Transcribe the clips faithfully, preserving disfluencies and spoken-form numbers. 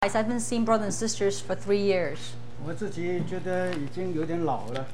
I haven't seen brothers and sisters for three years. 我自己觉得已经有点老了，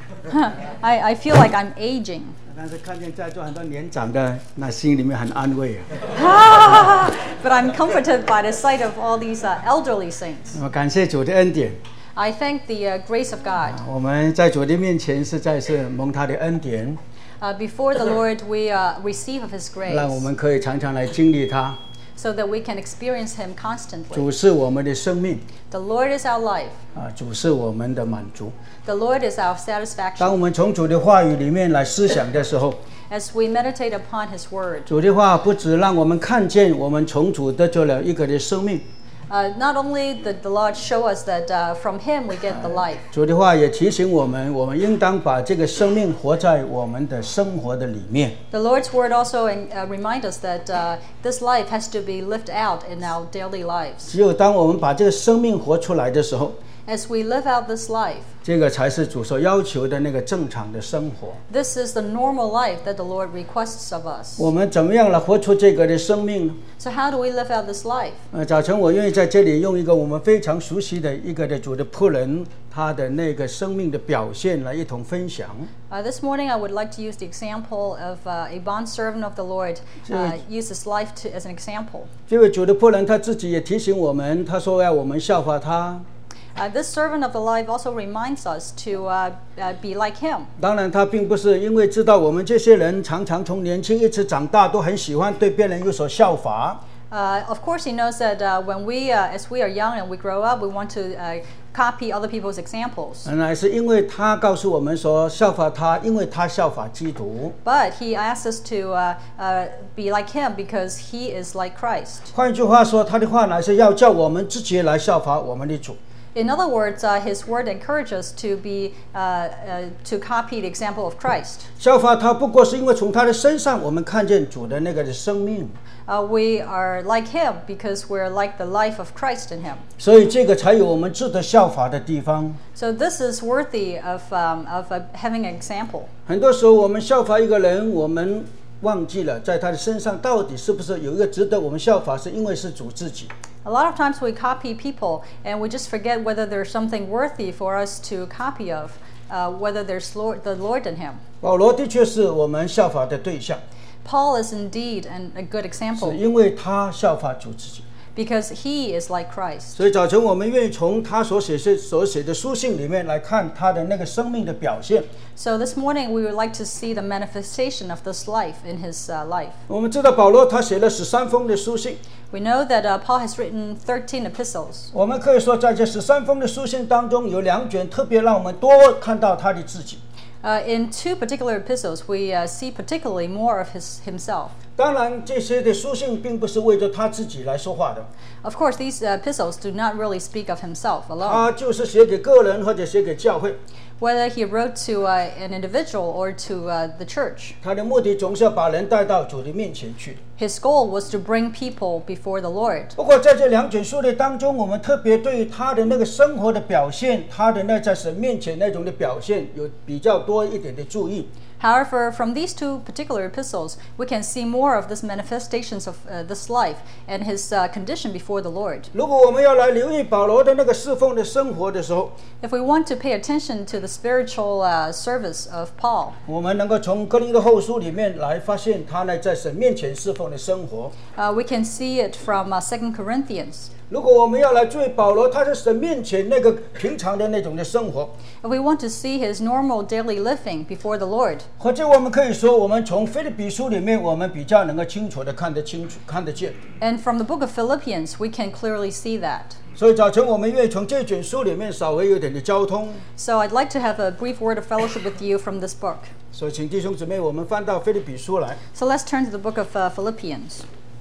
I, I feel like I'm aging. 但是看见在座很多年长的，那心里面很安慰啊。 But I'm comforted by the sight of all these uh, elderly saints. 我感谢主的恩典， I thank the uh, grace of God. 我们在主的面前实在是蒙他的恩典， Uh, before the Lord, we uh, receive of His 让我 grace 们可以常常来经历他。 so that we can experience Him 主 constantly. 是我们的生命 The Lord is our life. 啊，主是我们的满足。 The Lord is our 当 satisfaction. 我们从主的话语里面来思想的时候， As we meditate upon His word, 主的话不只让我们看见我们从主得着了一个的生命， uh, not only did the Lord show us that uh, from Him we get the life, 主的话也提醒我们，我们应当把这个生命活在我们的生活的里面。 the Lord's word also uh, remind us that uh, this life has to be lived out in our daily lives. 只有当我们把这个生命活出来的时候， As we live out this life, 这个才是主所要求的那个正常的生活。 this is the normal life that the Lord requests of us. 我们怎么样来活出这个的生命呢？ So how do we live out this life? 呃，早晨我愿意在这里用一个我们非常熟悉的一个的主的仆人，他的那个生命的表现来一同分享。 Uh, this morning I would like to use the example of uh, a bondservant of the Lord, uh, use his life to, as an example. 这位主的仆人他自己也提醒我们，他说要我们效法他。 Uh, this servant of the life also reminds us to uh, uh, be like him. 当然，他并不是因为知道我们这些人常常从年轻一直长大，都很喜欢对别人有所效法。 Uh, of course, he knows that uh, when we, uh, as we are young and we grow up, we want to uh, copy other people's examples. 乃是因为他告诉我们说效法他，因为他效法基督。 But he asks us to uh, uh, be like him because he is like Christ. 换句话说，他的话乃是要叫我们直接来效法我们的主。 In other words, uh, his word encourages us to be uh, uh, to copy the example of Christ. 效法他，不过是因为从他的身上我们看见主的那个的生命， Uh, we are like him because we're like the life of Christ in him. 所以这个才有我们值得效法的地方。 So this is worthy of um, of uh, having an example. 很多时候我们效法一个人，我们忘记了在他的身上到底是不是有一个值得我们效法，是因为是主自己。 A lot of times we copy people and we just forget whether there's something worthy for us to copy of, uh, whether there's Lord, the Lord in him. 保罗的确是我们效法的对象， Paul is indeed an, a good 是 example 因为他效法主自己。 because he is like Christ. 所以早晨我们愿意从他所写的所写的书信里面来看他的那个生命的表现。 So this morning we would like to see the manifestation of this life in his uh, life. 我们知道保罗他写了十三封的书信， We know that uh, Paul has written thirteen epistles. 我们可以说在这十三封的书信当中，有两卷特别让我们多看到他的自己。 Uh, in two particular epistles, we uh, see particularly more of his himself. 当然，这些的书信并不是为着他自己来说话的， Of course, these uh, epistles do not really speak of himself alone. 他就是写给个人或者写给教会。 Whether he wrote to uh, an individual or to uh, the church, 他的目的总是要把人带到主的面前去。 his goal was to bring people before the Lord. 不过在这两卷书的当中，我们特别对他的那个生活的表现，他的那在神面前那种的表现，有比较多一点的注意。 However, from these two particular epistles, we can see more of this manifestations of uh, this life and his uh, condition before the Lord. 如果我们要来留意保罗的那个侍奉的生活的时候， If we want to pay attention to the spiritual uh, service of Paul, 我们能够从哥林多后书里面来发现他呢在神面前侍奉的生活。 uh, we can see it from uh, Second Corinthians. 如果我们要来注意保罗他在神面前那个平常的那种的生活， If we want to see his normal daily living before the Lord, 或者我们可以说，我们从腓立比书里面，我们比较能够清楚的看得清楚、看得见。 and from the book of Philippians, we can clearly see that. 所以早晨我们愿意从这卷书里面稍微有点的交通。 So I'd like to have a brief word of fellowship with you from this book. 所以请弟兄姊妹，我们翻到腓立比书来。 So let's turn to the book of uh, Philippians.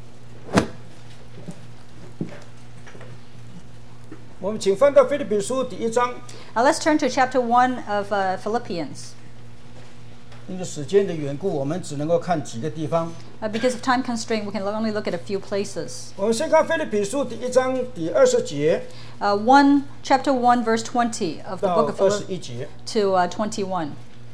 我们请翻到腓立比书第一章。 Now let's turn to chapter one of uh, Philippians. 因为时间的缘故，我们只能够看几个地方。 Uh, because of time constraint, we can only look at a few places. 我们先看腓立比书第一章第二十节 Uh, one, chapter one, verse twenty of the 到 book of 二十 Philippians 一节。 to uh, twenty-one.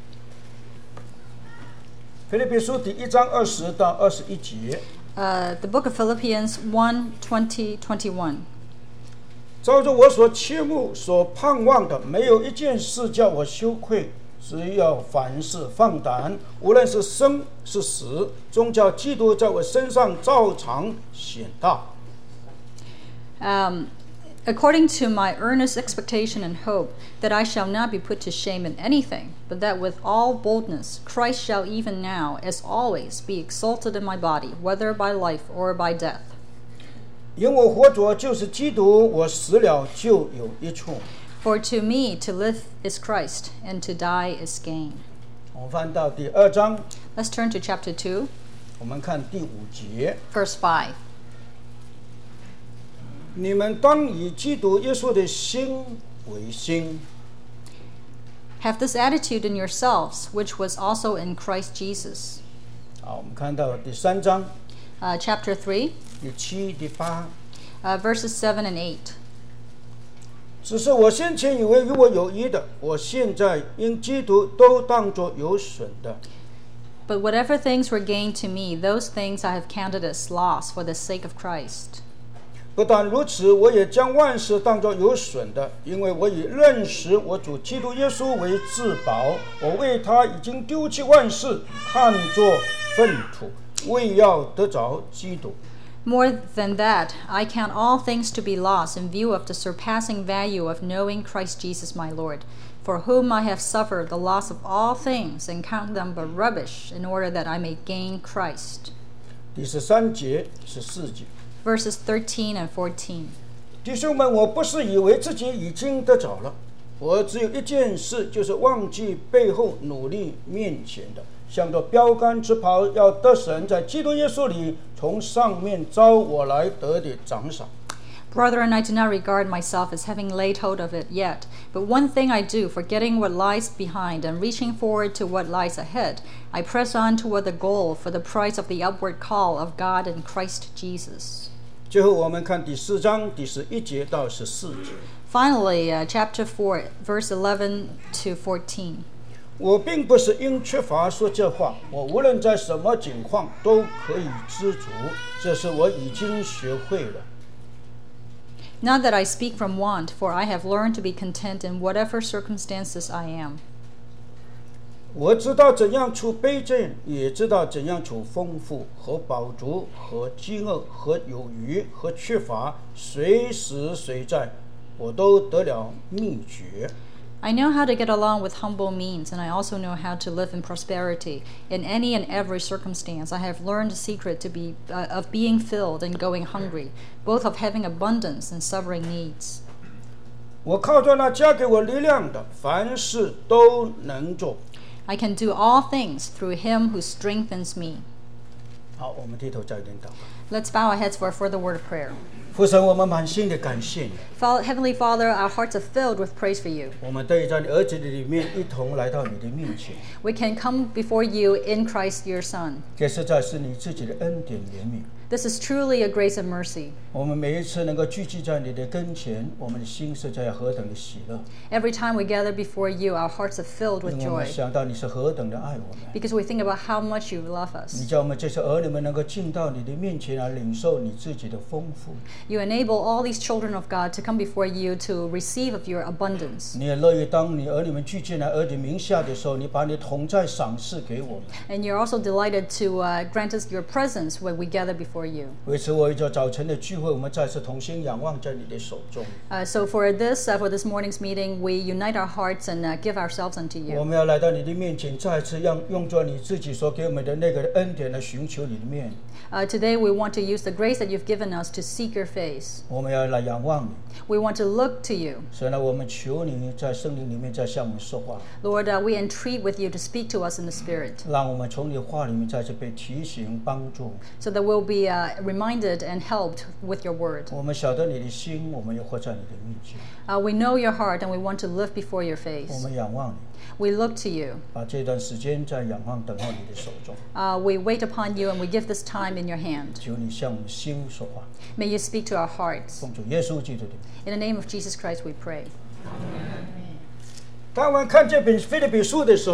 腓立比书第一章二十到二十一节。 Uh, the book of Philippians one, twenty, twenty-one. 照着我所切慕、所盼望的，没有一件事叫我羞愧。只要凡事放胆，无论是生是死，终叫基督在我身上照常显大。 Um, according to my earnest expectation and hope, that I shall not be put to shame in anything, but that with all boldness Christ shall even now, as always, be exalted in my body, whether by life or by death. 因我活着就是基督，我死了就有益处。 For to me to live is Christ, and to die is gain. 我们翻到第二章， Let's turn to chapter two, 我们看第五节。 verse five. 你们当以基督耶稣的心为心。 Have this attitude in yourselves, which was also in Christ Jesus. 好，我们看到第三章 Uh, chapter three, 第七、第八。 uh, verses seven and eight. 只是我先前以为与我有益的，我现在因基督都当作有损的。 But whatever things were gained to me, those things I have counted as loss for the sake of Christ. 不但如此，我也将万事当作有损的，因为我以认识我主基督耶稣为至宝。我为他已经丢弃万事，看作粪土，为要得着基督。 More than that, I count all things to be lost in view of the surpassing value of knowing Christ Jesus my Lord, for whom I have suffered the loss of all things, and count them but rubbish, in order that I may gain Christ. 第十三节、十四节。 Verses thirteen and fourteen. 弟兄们，我不是以为自己已经得着了，我只有一件事，就是忘记背后努力面前的，向着标杆直跑，要得神在基督耶稣里从上面招我来得的奖赏。 Brethren, I do not regard myself as having laid hold of it yet, but one thing I do, forgetting what lies behind and reaching forward to what lies ahead, I press on toward the goal for the prize of the upward call of God in Christ Jesus. 最后，我们看第四章第十一节到十四节。 Finally, uh, chapter four, verse eleven to fourteen. 我并不是因缺乏说这话，我无论在什么境况都可以知足，这是我已经学会了。 Not that I speak from want, for I have learned to be content in whatever circumstances I am. 我知道怎样处卑贱，也知道怎样处丰富和饱足和饥饿和有余和缺乏，随时随在，我都得了秘诀。 I know how to get along with humble means, and I also know how to live in prosperity. In any and every circumstance, I have learned the secret to be uh, of being filled and going hungry, both of having abundance and suffering needs. 我靠着那加给我力量的，凡事都能做。 I can do all things through him who strengthens me. 好，我们低头再一点祷告。 Let's bow our heads for a further word of prayer. 父神，我们满心的感谢你。 Heavenly Father, our hearts are filled with praise for you. 我们得以在你儿子的里面一同来到你的面前。 We can come before you in Christ your Son. 这实在是你自己的恩典怜悯。 This is truly a grace and mercy. 我们每一次能够聚集在你的跟前，我们的心实在何等的喜乐。 Every time we gather before you, our hearts are filled with 因为我们 joy 想到你是何等的爱我们。 because we think about how much you love 你 us. 叫我们这些儿女们能够进到你的面前来领受你自己的丰富。 You enable all these children of God to come before you to receive of your abundance. 你也乐意当你儿女们聚进来儿女名下的时候，你把你同在赏赐给我们。 And you're also delighted to uh, grant us your presence when we gather before you. 为此，为着早晨的聚会，我们再次同心仰望在你的手中。 Uh, so for this, uh, for this morning's meeting, we unite our hearts and uh, give ourselves unto 我 you. 们要来到你的面前，再次让用着你自己所给我们的那个恩典来寻求你的面。 Uh, today, we want to use the grace that you've given us to seek your face. 我们要来仰望你。 We want to look to you. 所以呢，我们求你在圣灵里面再向我们说话， Lord, uh, we entreat with you to speak to us in the Spirit 让我们从你的话里面再次被提醒帮助。 so that we'll be uh, reminded and helped with your word. 我们晓得你的心，我们又活在你的面前。 Uh, we know your heart and we want to live before your 我 face. 们仰望你， We look to you. 把这段时间在仰望等候你的手中。 Uh, we wait upon you and we give this time in your hand. 求你向我们心说话， May you speak to our hearts. 奉主耶稣基督的名。 In the name of Jesus Christ we pray. 当我们看这本腓立比书的时候，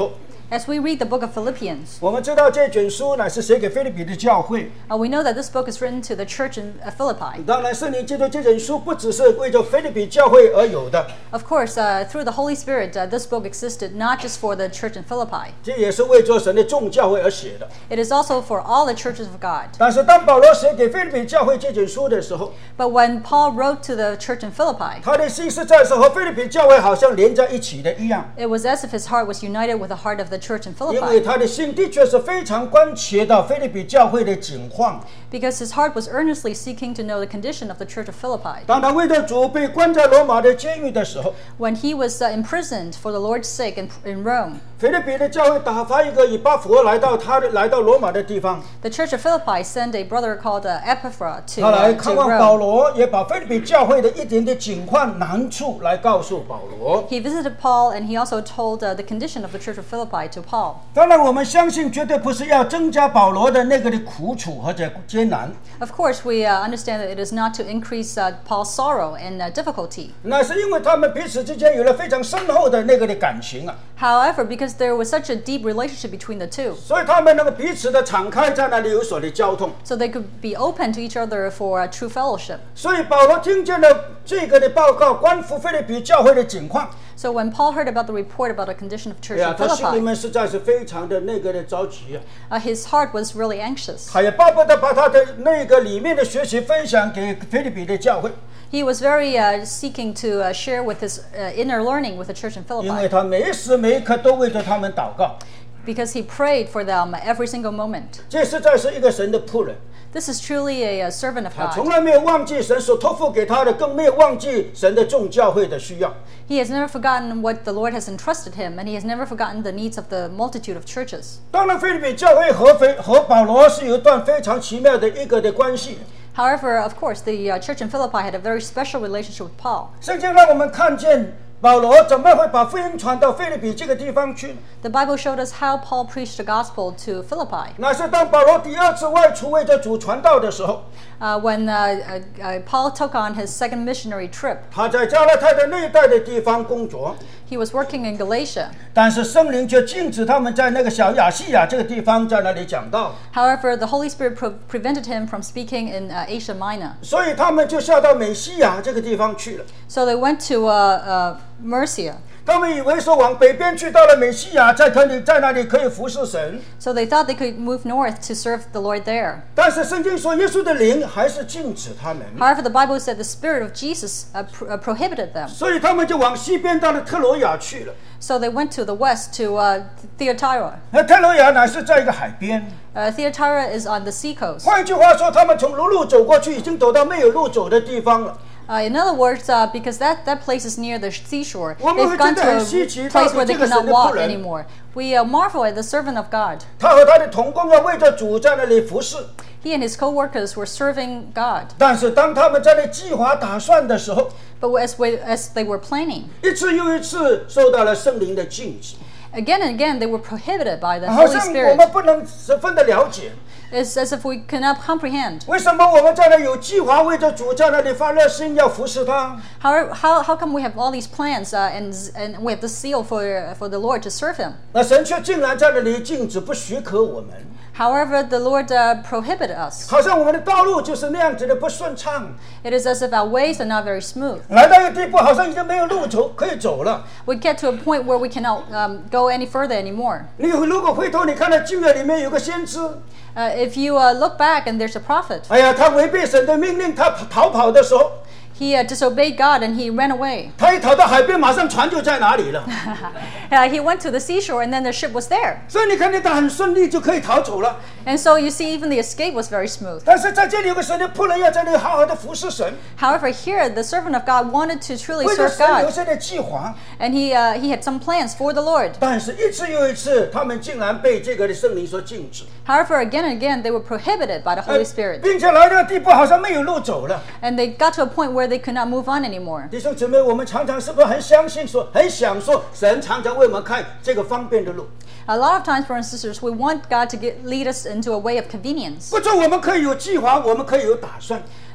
As we read the book of Philippians, 我们知道这卷书乃是写给腓立比的教会。 uh, we know that this book is written to the church in uh, Philippi. 当然，圣灵基督这卷书不只是为着腓立比教会而有的， Of course, uh, through the Holy Spirit, uh, this book existed not just for the church in Philippi. 这也是为着神的众教会而写的。 It is also for all the churches of God. 但是，当保罗写给腓立比教会这卷书的时候， But when Paul wrote to the church in Philippi, 他的心是在是和腓立比教会好像连在一起的一样， it was as if his heart was united with the heart of the church in 因为 Philippi, 他的心的确是非常关切到腓立比教会的境况。 because his heart was earnestly seeking to know the condition of the church of Philippi. 当他为着主被关在罗马的监狱的时候， When he was uh, imprisoned for the Lord's sake in, in Rome, 腓立比的教会打发一个以巴弗来到他的来到罗马的地方， the church of Philippi sent a brother called uh, Epaphras to, 他来 uh, 看 to 望保 Rome. 罗，也把腓立比教会的一点的境况难处来告诉保罗。 He visited Paul, and he also told uh, the condition of the church of Philippi to Paul. 当然，我们相信绝对不是要增加保罗的那个的苦楚或者艰难， Of course, we uh, understand that it is not to increase uh, Paul's sorrow and uh, difficulty. 那是因为他们彼此之间有了非常深厚的那个的感情啊， However, because there was such a deep relationship between the two, 所以他们那个彼此的敞开在那里有所的交通。 so they could be open to each other for uh, true fellowship. 所以保羅聽見了這個的報告，關乎腓立比教會的境況， So when Paul heard about the report about the condition of church 哎呀， in 他心裡 Philippi, 面實在是非常的那個的着急啊， uh, his heart was really anxious. 他也巴不得把他的那個裡面的學習分享給腓立比的教會， He was very uh, seeking to uh, share with his uh, inner learning with the church in 因為 Philippi, 他每一時每一刻都為着他們禱告， because he prayed for them every single moment. 這實在是一個神的僕人， This is truly a, a servant of 他從 God. 來沒有忘記神所託付給他的，更沒有忘記神的眾教會的需要。 He has never forgotten what the Lord has entrusted him, and he has never forgotten the needs of the multitude of churches. 當然，腓立比教會和腓和保羅是有一段非常奇妙的一個的關係。 However, of course, the uh, church in Philippi had a very special relationship with Paul. 聖經讓我們看見保羅怎麼會把福音傳到腓立比這個地方去。 The Bible showed us how Paul preached the gospel to Philippi. 那是當保羅第二次外出為着主傳道的時候， Uh, when uh, uh, uh, Paul took on his second missionary trip, 他在加拉太的那一帶的地方工作， he was working in Galatia. 但是聖靈卻禁止他們在那個小亞細亞這個地方在那裡講道， However, the Holy Spirit pre- prevented him from speaking in uh, Asia Minor. 所以他們就下到美西亞這個地方去了。 So they went to uh, uh, Mercia. 他們以為說往北邊去到了美西亞，在可以在那裡可以服侍神， So they thought they could move north to serve the Lord there. 但是聖經說耶穌的靈還是禁止他們， However, the Bible said the Spirit of Jesus uh, pr- uh, prohibited them. 所以他們就往西邊到了特羅亞去了。 So they went to the west to uh, Thyatira. 那特羅亞乃是在一個海邊， Uh, Thyatira is on the sea coast. 換句話說，他們從陸路走過去，已經走到沒有路走的地方了。 Uh, in other words, uh, because that, that place is near the seashore, 我们会 they've gone 觉得很 to 稀奇， a place 到底 where they 这个 cannot 神的 walk 仆人， anymore. We uh, marvel at the servant of God. 他和他的同工要为着主在那里服侍， He and his co-workers were serving God. 但是当他们在那计划打算的时候， But as, we, as they were planning, 一次又一次受到了圣灵的禁止， again and again they were prohibited by the 好 Holy 像我 Spirit. 们不能十分的了解， It's as if we cannot comprehend. 为什么我们在那有计划为着主在那里发热心要服侍他？ How, how, how come we have all these plans uh, and, and we have the zeal for, for the Lord to serve Him? 那神却竟然在那里禁止，不许可我们， However, the Lord uh, prohibited us. 好像我们的道路就是那样子的不顺畅， It is as if our ways are not very smooth. 来到一个地步，好像已经没有路走可以走了。 We get to a point where we cannot um, go any further anymore. 你如果回头，你看到旧约里面有个先知， Uh, if you uh, look back and there's a prophet, 哎呀，他违背神的命令，他逃跑的时候， he uh, disobeyed God and he ran away. 他一逃到海边，马上船就在哪里了。 uh, he went to the seashore and then the ship was there. 所以你看见他很顺利就可以逃走了。 And so you see even the escape was very smooth. 但是在这里有个神的仆人要在那里好好的服侍神， However, here the servant of God wanted to truly 为了 serve 神有 God, 些的计划。 and he uh, he had some plans for the Lord. 但是一次又一次，他们竟然被这个的圣灵所禁止， However, again and again they were prohibited by the 呃 Holy Spirit, 并且来到地步好像没有路走了。 and they got to a point where they could not move on anymore. 弟兄姊妹，我们常常是不是很相信说，很想说，神常常为我们开这个方便的路。 A lot of times, brothers and sisters, we want God to get, lead us into a way of convenience. 不错，我们可以有计划，我们可以有打算。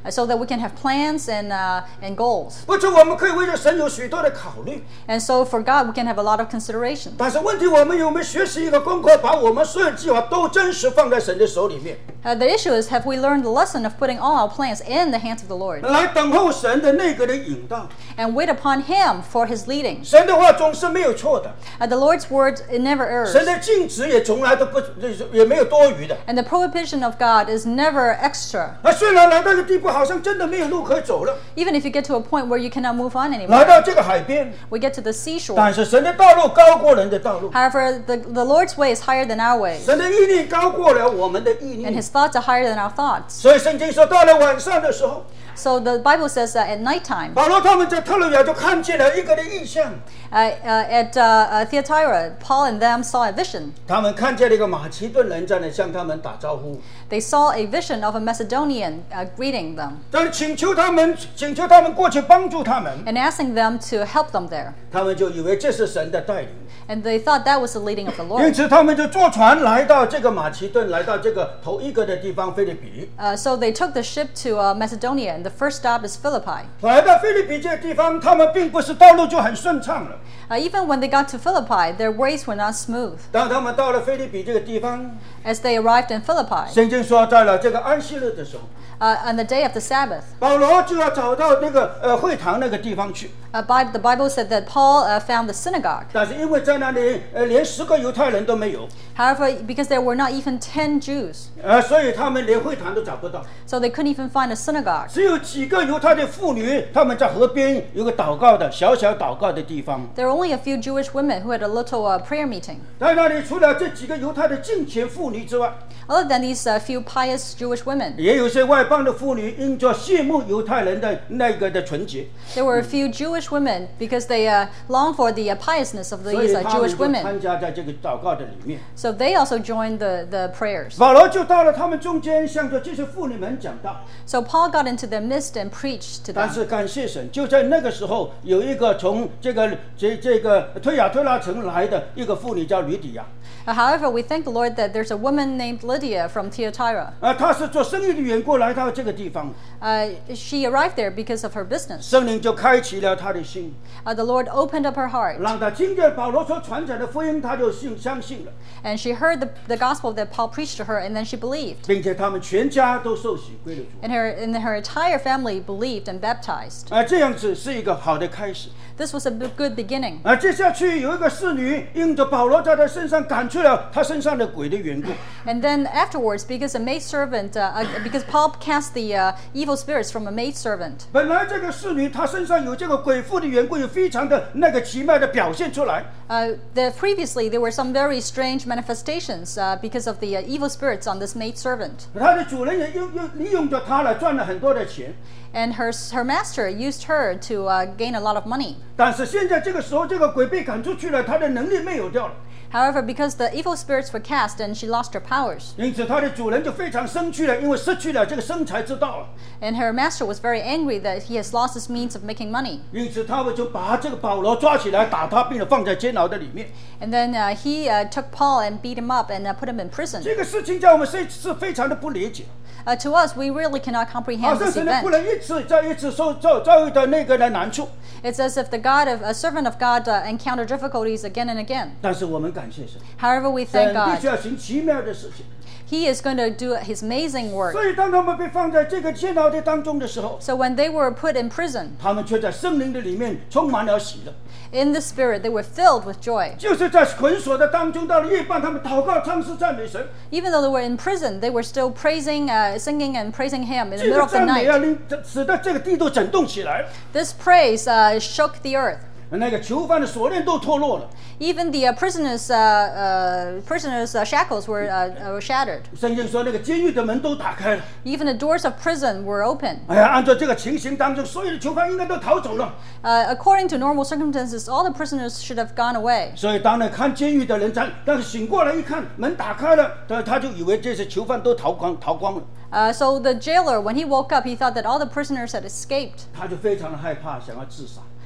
uh, so that we can have plans and uh, and goals. 不止我们可以为了神有许多的考虑， And so for God, we can have a lot of consideration. 但是问题我们有没有学习一个功课，把我们所有计划都真实放在神的手里面， Uh, the issue is, have we learned the lesson of putting all our plans in the hands of the Lord 来等候神的那个的引导。 and wait upon Him for His leading? 神的话总是没有错的， Uh, the Lord's word, it never 神 errs. 的禁止也从来都不也没有多余的。 And the prohibition of God is never extra. 那虽然来到这个地步，好像真的没有路可以走了， Even if you get to a point where you cannot move on 来 anymore, 到这个海边， we get to the seashore. 但是神的道路高过人的道路， However, the, the Lord's way is higher than our ways, 神的意念高过了我们的意 and 念。 His thoughts are higher than our thoughts. 所以圣经说，到了晚上的时候， So the Bible says that at nighttime, 保罗他们在特洛亚就看见了一个的异象， uh, uh, at uh, uh, Thyatira, Paul and them saw a vision. 他们看见了一个马其顿人在那向他们打招呼， They saw a vision of a Macedonian uh, greeting them 但请求他们，请求他们过去帮助他们， and asking them to help them there. 他们就以为这是神的带领， And they thought that was the leading of the 因 Lord. 此他们就坐船来到这个马其顿，来到这个头一个的地方菲律比。 Uh, so they took the ship to uh, Macedonia, and the first stop is Philippi. 来到菲律比这个地方，他们并不是道路就很顺畅了。 Uh, even when they got to Philippi, their ways were not smooth. 当他们到了菲律比这个地方， As they arrived in Philippi, 圣经说，在了这个安息日的时候， uh, on the day of the Sabbath, 保罗就要找到那个呃会堂那个地方去。 uh, Bi- the Bible said that Paul uh, found the synagogue. 但是因为在那里呃连十个犹太人都没有， However, because there were not even ten Jews, 呃，所以他们连会堂都找不到， so they couldn't even find a synagogue. 只有几个犹太的妇女，他们在河边有个祷告的小小祷告的地方。 There were only a few Jewish women who had a little uh, prayer meeting. 在那里除了这几个犹太的敬虔妇女之外， Other than these uh, few pious Jewish women, 也有些外邦的妇女因着羡慕犹太人的那个的纯洁， there were a few Jewish women because they uh, longed for the uh, piousness of 所以 these uh, 他们 Jewish 就 women. 参加在这个祷告的里面。 So they also joined the, the prayers. 保罗就到了他们中间，向着这些妇女们讲道。 So Paul got into their midst and preached to 但 them. 是感谢神，就在那个时候，有一个从这个这这个推亚推拉城来的一个妇女叫吕底亚， Uh, however, we thank the Lord that there's a woman named Lydia from Thyatira. 啊，她是做生意的缘故来到这个地方， Uh, she arrived there because of her business. 圣灵就开启了她的心， Uh, the Lord opened up her heart, 让她听见保罗所传讲的福音，她就信相信了， and she heard the, the gospel that Paul preached to her, and then she believed. 并且他们全家都受洗归了主。 And her, and her entire family believed and baptized. 啊，这样子是一个好的开始。 This was a b- good beginning. 啊，接下去有一个侍女因着保罗在她身上赶出了她身上的鬼的缘故， And then afterwards, because a maidservant, uh, uh, because Paul cast the uh, evil spirits from a maidservant. 本来这个侍女她身上有这个鬼妇的缘故，有非常的那个奇妙的表现出来。 Uh, the, previously, there were some very strange manifestations uh, because of the uh, evil spirits on this maidservant. 她的主人也用用利用着她来赚了很多的钱。 And her, her master used her to uh, gain a lot of money. 但是现在这个时候，这个鬼被赶出去了，她的能力没有掉了， However, because the evil spirits were cast and she lost her powers, 因此她的主人就非常生气了，因为失去了这个生财之道了。 and her master was very angry that he has lost his means of making money. 因此他们就把这个保罗抓起来打他，并且放在监牢的里面。 And then uh, he uh, took Paul and beat him up and uh, put him in prison. 这个事情在我们是是非常的不理解， Uh, to us, we really cannot 好 comprehend 像 this 神的仆 event. 人一次再一次受遭遭遇到那个的难处。 It's as if the God of a servant of God uh, encountered difficulties again and again. 但是我们感谢神， However, we 神 thank 必须 God. 要行奇妙的事情。 He is going to do His amazing work. 所以当他们被放在这个监牢的当中的时候， So when they were put in prison, 他们却在圣灵的里面充满了喜乐。 in the Spirit, they were filled with joy. 就是在捆锁的当中，到了夜半，他们祷告、唱诗、赞美神。 Even though they were in prison, they were still praising, uh, singing and praising Him in the 这 middle 个 of the 赞美 night. 啊，令使得这个地都震动起来， This praise uh, shook the earth. 那个囚犯的锁链都脱落了。 Even the uh, prisoners' uh, uh, prisoners' uh, shackles were, uh, uh, shattered. 圣经说，那个监狱的门都打开了。 Even the doors of prison were open. 哎呀，按照这个情形当中，所有的囚犯应该都逃走了。 Uh, according to normal circumstances, all the prisoners should have gone away. 所以，当那看监狱的人在，但是醒过来一看，门打开了，他他就以为这些囚犯都逃光逃光了， Uh, so the jailer, when he woke up, he thought that all the prisoners had escaped. 他就非常的害怕，想要自杀。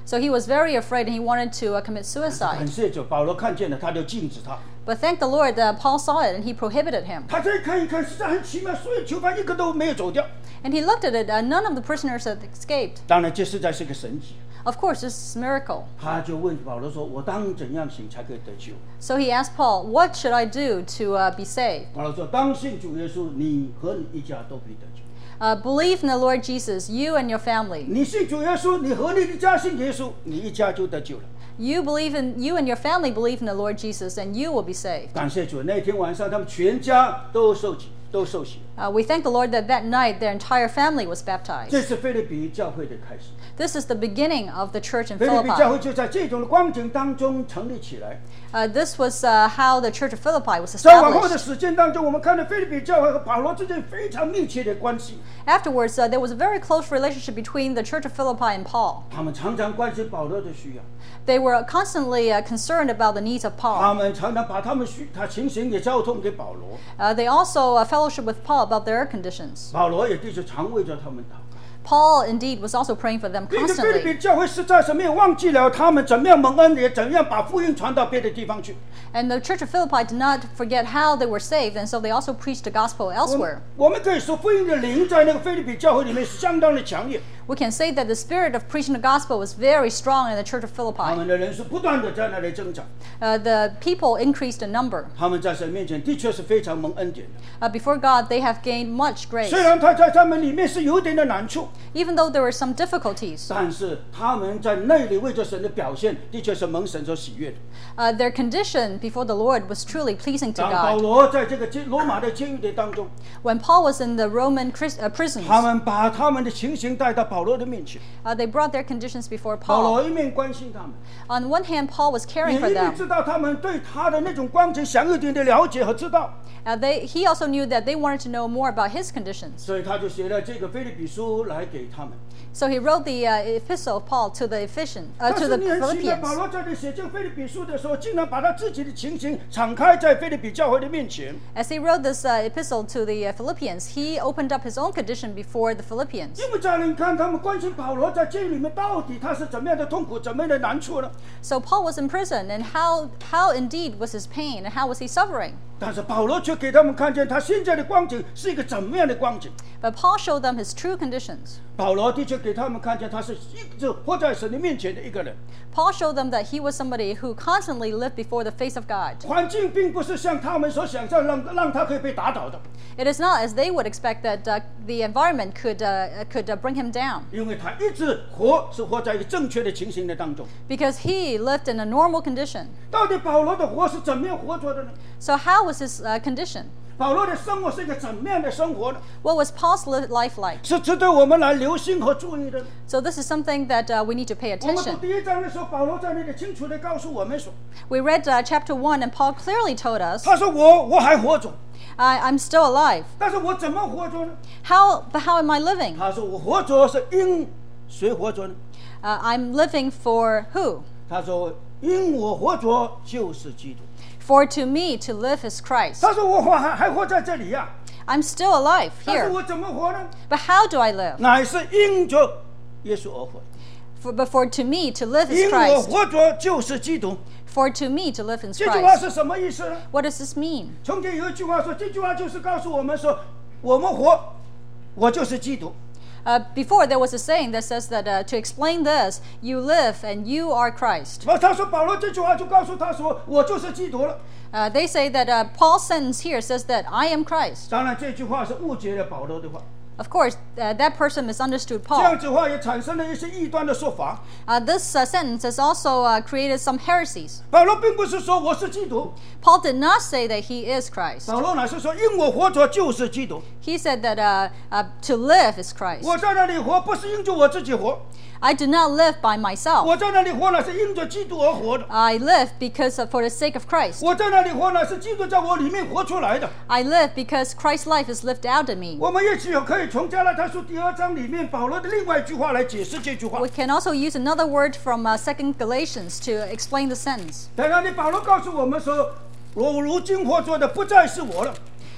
So he was very afraid and he wanted to uh, commit 感 suicide. 谢主，保罗看见了，他就禁止他。 But thank the Lord that Paul saw it and he prohibited him. 他再看一看，实在很奇妙，所有囚犯一个都没有走掉。 And he looked at it, uh, none of the prisoners had escaped. 当然，这实在是个神迹。 Of course, this is a miracle. 他就问保罗说：“我当怎样行才可以得救？” So he asked Paul, what should I do to uh, be saved? 保罗说：“当信主耶稣，你和你一家都必得救。 Uh, believe in the Lord Jesus, you and your family. 你信主耶稣，你和你的家信耶稣，你一家就得救了。” You believe in you and your family believe in the Lord Jesus, and you will be saved. 感谢主，那天晚上他们全家都受洗，都受洗。 Uh, we thank the Lord that that night their entire family was baptized. 这是腓立比教会的开始。 This is the beginning of the church in 腓立比教 Philippi. 会就在这种的光景当中成立起来。 Uh, this was uh, how the church of Philippi was 在往后的 established. 时间当中，我们看到腓立比教会和保罗之间非常密切的关系。 Afterwards, uh, there was a very close relationship between the church of Philippi and Paul. 他们常常关心保罗的需要， They were constantly uh, concerned about the needs of 他 Paul. 们常常把他们需他情形也交通给保罗。 Uh, they also uh, fellowship with Paul about their conditions. 保罗也的确常为着他们祷告。 Paul indeed was also praying for them 因为腓立 constantly. 比教会实在是没有忘记了他们怎么样蒙恩，也怎样把福音传到别的地方去。 And the church of Philippi did not forget how they were saved, and so they also preached the gospel 我 elsewhere. 我们可以说，福音的灵在那个腓立比教会里面是相当的强烈， We can say that the spirit of preaching the gospel was very strong in the church of 他 Philippi. 们的人数不断的在那里增长， Uh, the people increased in number. 他们在神面前的确是非常蒙恩典的。 Uh, before God, they have gained much grace. 虽然他在他们里面是有一点的难处， Even though there were some difficulties, 但是他们在内里为着神的表现，的确是蒙神所喜悦的。 uh, their condition before the Lord was truly pleasing to 当保 God. 罗在这个监罗马的监狱的当中， When Paul was in the Roman Chris- uh, prisons, 他们把他们的情形带到保罗的面前， uh, they brought their conditions before 保 Paul. 罗一面关心他们， On one hand, Paul was 也 caring 一 for 面 them. 知道他们对他的那种光景想有一点的了解和知道， Uh, they, he also knew that they wanted to know more about his conditions. 所以他就写了这个腓立比书来给他们。 So he wrote the uh, epistle of Paul to the Ephesians, uh, 但 to 是 the 你很奇怪，保 Philippians. 罗在这里写这个腓立比书的时候，竟然把他自己的情形敞开在腓立比教会的面前。 As he wrote this uh, epistle to the uh, Philippians, he opened up his own condition before the Philippians. 因为在人看他们关心保罗在监狱里面到底他是怎么样的痛苦，怎么样的难处呢？ So Paul was in prison, and how, how indeed was his pain, and how was he suffering? 但是保罗却给他们看见他现在的光景是一个怎么样的光景。 But Paul showed them his true conditions. 保罗的确给他们看见他是一直活在神的面前的一个人， Paul showed them that he was somebody who constantly lived before the face of God. 环境并不是像他们所想象让让他可以被打倒的， It is not as they would expect that uh, the environment could, uh, could uh, bring him down, 因为他一直活是活在一个正确的情形的当中。 because he lived in a normal condition. 到底保罗的活是怎么样活着的呢？ So how was his uh, condition? 保罗的生活是一个怎么样的生活呢？ What was Paul's li- life like? 是值得我们来留心和注意的。 So this is something that uh, we need to pay 我们读 attention. 第一章的时候，保罗在那里清楚地告诉我们说， We read uh, chapter one, and Paul clearly told us, 他说我我还活着， I, I'm still alive. 但是我怎么活着呢？ How, but how am I living? 他说我活着是因谁活着呢？ Uh, I'm living for who? 他说因我活着就是基督。 For to me to live is Christ. 他说我活还还活在这里呀、 I'm still alive 但是 here. 我怎么活呢？ But how do I live? 乃是因着耶稣而活， For, but for to me to live is 因我 Christ. 活着就是基督。 For to me to live is 这句话 Christ. 是什么意思呢？ What does this mean? 从前有一句话说，这句话就是告诉我们说，我们活，我就是基督。 Uh, before there was a saying that says that uh, to explain this, you live and you are Christ. 而他说保罗这句话就告诉他说，我就是基督了。 Uh, they say that uh, Paul's sentence here says that I am Christ. 当然，这句话是误解了保罗的话， Of course, uh, that person misunderstood 这样 Paul. 子话也产生了一些异端的说法。 Uh, this uh, sentence has also uh, created some heresies. 保罗并不是说我是基督， Paul did not say that he is Christ. 保罗乃是说，因我活着就是基督。 He said that uh, uh, to live is Christ. 我在那里活，不是因着我自己活， I do not live by myself. 我在那里活乃是因着基督而活的。 I live because of, for the sake of Christ. 我在那里活乃是基督在我里面活出来的。 I live because Christ's life is lived out in me. 我们也许有可以从加拉太书第二章里面保罗的另外一句话来解释这句话 We。can also use another word from uh, Second Galatians to explain the sentence. 在那里，保罗告诉我们说：“我如今活着的不再是我了，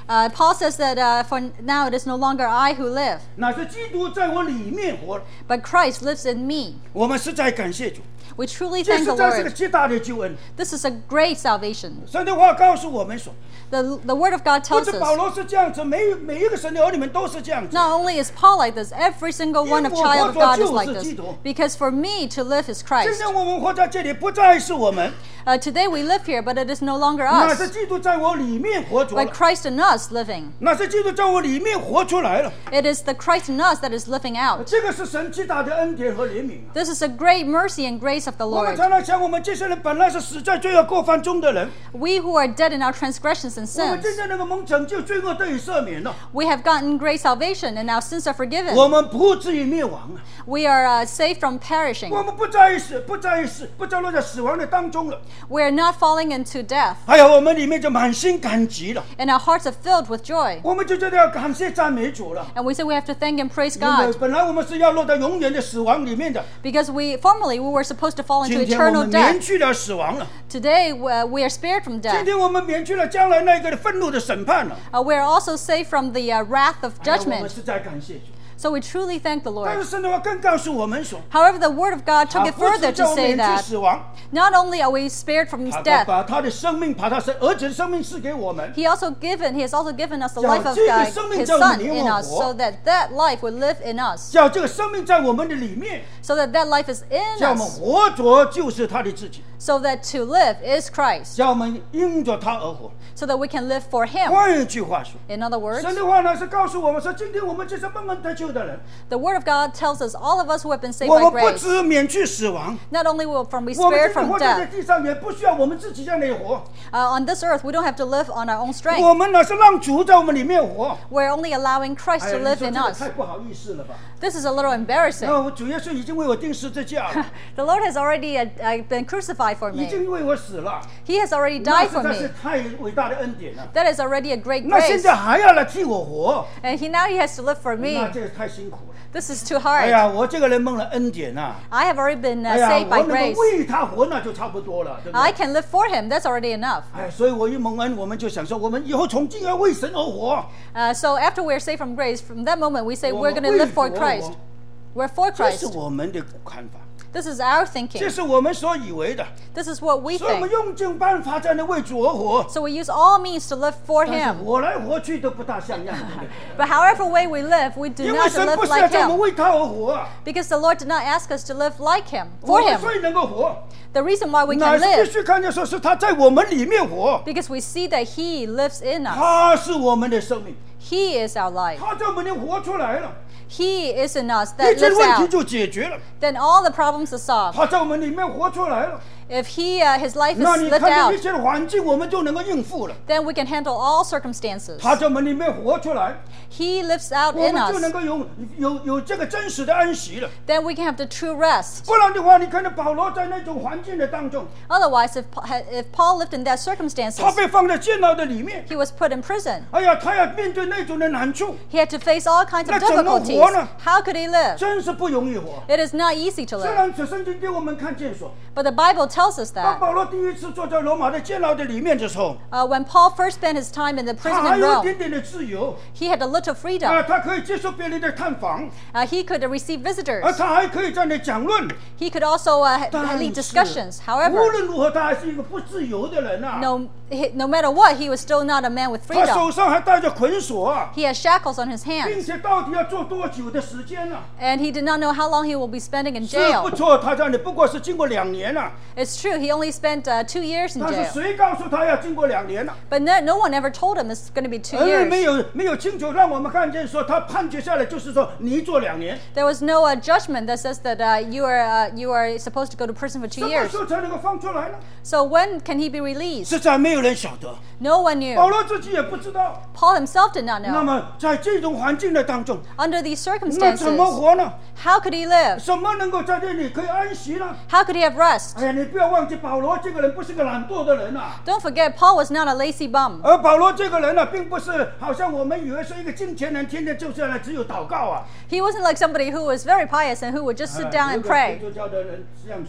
Uh, Paul says that uh, for now it is no longer I who live, 乃是基督在我里面活了。 but Christ lives in me. 我们实在感谢主， We truly 这 thank 实 the 在是个 Lord. 极大的救恩。 This is a great salvation. 神的话告诉我们说， The, the Word of God 不 tells 止保 us, 罗是这样子，每每一个神的儿女们都是这样子。 not only is Paul like this, every single one of child of God is like this. Because for me to live is 今 Christ. 天我们活在这里，不再是我们， Uh, today we live here, but it is no longer 那是 us, 基督在我里面活着 but 了， Christ in us living. 那是基督在我里面活出来了。 It is the Christ in us that is living out. 这个是神极大的恩典和怜悯啊。 This is a great mercy and grace of the 我们 Lord. 常常想，我们这些人本来是死在罪恶过犯中的人， We who are dead in our transgressions and 我们 sins, 真正能够蒙拯救，罪恶得以赦免了， we have gotten great salvation and our sins are 我 forgiven. 们不至于灭亡啊。 We are uh, saved from perishing. 我们不再死，不再死，不再落在死亡的当中了。 We are not falling into death, 还有我们里面就满心感激了， and our hearts are filled with joy. 我们就觉得要感谢赞美主了。 And we say we have to thank and praise 因为 God 本来我们是要落在永远的死亡里面的， because we formerly we were supposed to fall into 今天我 eternal 们免 death. 去了死亡了， Today uh, we are spared from 今 death. 天我们免去了将来那个愤怒的审判了。 Uh, we are also saved from the uh, wrath of 哎呀我们 judgment. 实在感谢主。 So we truly thank the 但 Lord. 是神的话更告诉我们说， However, the Word of God 他 took it 不 further 是叫 to 我 say 免去 that 死亡， not only are we spared from 他 death, 把他的生命，把他是儿子的生命赐给我们， He also given He has also given us the 叫 life of 这个 God, 生命 His 在我们 Son 里 in 面 us, 活。 so that that life would live in us, 叫这个生命在我们的里面， so that that life is in 叫我们 us, 活着就是他的自己， so that to live is Christ, 叫我们因着他而活。 so that we can live for Him. 换一句话说， In other words, 神的话呢是告诉我们说，今天我们这些蒙恩得救的人， the Word of God tells us, all of us who have been saved 我 by 们不 grace, 只免去死亡， not only will from be 我们 spared 今天 from 活在这 death, 地上也不需要我们自己在那里活， uh, on this earth we don't have to live on our own strength. 我们呢是让主在我们里面活。 We're only allowing Christ 哎 to 呀，你 live 说 in 这个 us. 太不好意思了吧？ This is a little embarrassing. 那我主耶稣已经为我钉十字架了， The Lord has already uh, uh, been crucified for 已 me. 经为我死了， He has already 那 died 实 for 在是 me. 太伟大的恩典了。 That is already a great 那现 grace. 在还要来替我活， And he now he has to live for 那 me. 这个太辛苦了。 This is too 哎 hard. 呀，我这个人蒙了恩典啊！ I have already been 哎 uh, 呀， saved 我 by 能够 grace. 为他活那就差不多了，对不 I 对？ can live for him. That's already enough. 哎，所以我一蒙恩，我们就想说，我们以后从今要为神而活。 Uh, so after we're saved from grace, from that moment we say 我 we're 们 going to live for 为主而 Christ. 活 We're for 这是 Christ. 我们的看法， This is our 这 thinking. 是我们所以为的， This is what we 所以我们 think. 用尽办法在那为主而活。 So we use all means to live for 但是 him. 活来活去都不大像样，对不对？ But however way we live, we do 因为 not 神 live 不是要 like 叫我们 him. 为他而活啊， Because the Lord did not ask us to live like him, 我 for 们 him. 所以能够活， The reason why we 乃 can 是必 live, 须看见说是他在我们里面活， because we see that he lives in us. 他是我们的生命， He is our life. 他在我们里活出来了， He is in us 一 that 切 lives 问题 out. 就解决了。 Then all the problems are solved. 他在我们里面活出来了， If he, uh, his life 那 is 你 lived 看见 out, 一切的环境，我们就能够应付了。 then we can handle all circumstances. 他在我们里面活出来， He lives out 我 in 们就能 us. 够有有有这个真实的安息了。 Then we can have the true rest. 不然的话，你看到保罗在那种环境的当中， Otherwise, if, Pa- had- if Paul lived in that circumstances, 他被放在监牢的里面， he was put in prison. 哎呀，他要面对那种的难处， He had to face all kinds of 那怎么活 difficulties. 呢？ How could he live? 真是不容易活。 It is not easy to 虽 live. 然这圣经给我们看见说， But the Bible tells us 当 that 保罗第一次坐在罗马的监牢的里面的时候， uh, when Paul first spent his time in the 他 prison 还 in 有一 Rome, 点点的自由， he had a little 啊， freedom. 他可以接受别人的探访， Uh, he could uh, receive 而 visitors. 他还可以在那讲论。 He could also uh, 但 lead 是 discussions. 无 However, 论如何，他还是一个不自由的人啊。 no, he, no matter what, he was still not a man with 他手 freedom. 上还带着捆锁啊， He has shackles on his 并 hands, 且到底要做多久的时间呢、啊？ and he did not know how long he will be spending in 是不 jail. 错，他在那里不过是经过两年了、啊， It's true, he only spent uh, two years in 但是 jail. 谁告诉他要经过两年呢、啊？ But no, no one ever told him it's going to be two 而没 years. 有没有清楚让我们看见说他判决下来就是说你做两年， There was no uh, judgment that says that uh, you are uh, you are supposed to go to prison for 什 two 么 years. 时候才能够放出来呢？ So when can he be released? 实在没有人晓得， No one 保 knew. 罗自己也不知道。 Paul himself did not 那 know. 么在这种环境的当中， Under these 那怎么 circumstances, 活呢？ how could he live? 什么能够在这里可以安息呢？ How could he have rest? 哎呀，你不要忘记，保罗这个人不是个懒惰的人啊。 Don't forget, Paul was not a lazy bum. 而保罗这个人呢、并不是好像我们以为是一个金钱人，天天坐下来只有祷告啊。 He wasn't like somebody who was very pious and who would just sit 哎 down 有 and 个 pray. 基督教的人这样说，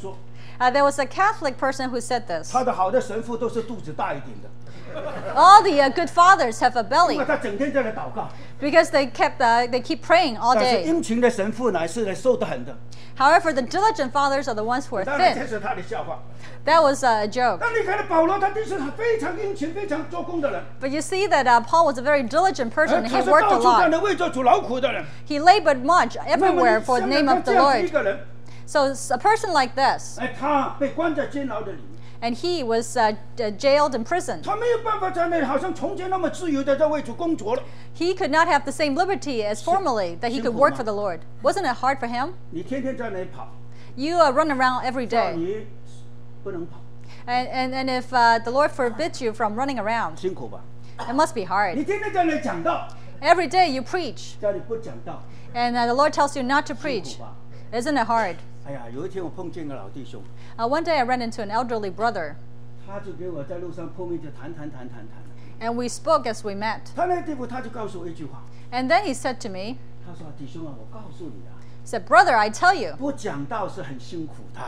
Uh, there was a Catholic person who said this. 他的好的神父都是肚子大一点的， All the uh, good fathers have a 因 belly 为他整天在那祷告。 because they kept uh, they keep praying all 但是 day. 殷勤的神父乃是瘦得很的， However, the diligent fathers are the ones who are 当然这 thin. 是他的笑话。 That was uh, a joke. 但你看到保罗，他的确是非常殷勤、非常做工的人， But you see that uh, Paul was a very diligent 而 person. 他 He 是 worked a 到处在 lot. 那为着主劳苦的人。 He labored much 那么 everywhere 你 for 想 the 想 name 看 of 这 the 样子一 Lord. 个人， So a person like this, 哎，他被关在监牢的里面， and he was uh, uh, jailed in prison. 他没有办法在那里好像从前那么自由的在为主工作了。 He could not have the same liberty as formerly that he could work for the Lord. Wasn't it hard for him? 你天天在那里跑， You uh, run around every 叫 day. 你不能跑， And, and, and if uh, the Lord forbids you from running around, 辛苦吧？ it must be 你 hard. 天天在那里讲道， Every day you preach, 叫你不讲道， and uh, the Lord tells you not to 辛 preach. 苦吧？ Isn't it hard? 哎呀，有一天我碰见个老弟兄， Uh, one day I ran into an elderly brother, 他就给我在路上碰面就谈谈谈谈谈。 and we spoke as we met. 他那个地步，他就告诉我一句话， And then he said to me, 他说：“弟兄啊，我告诉你啊， he said, Brother, I tell you, 不讲道是很辛苦的，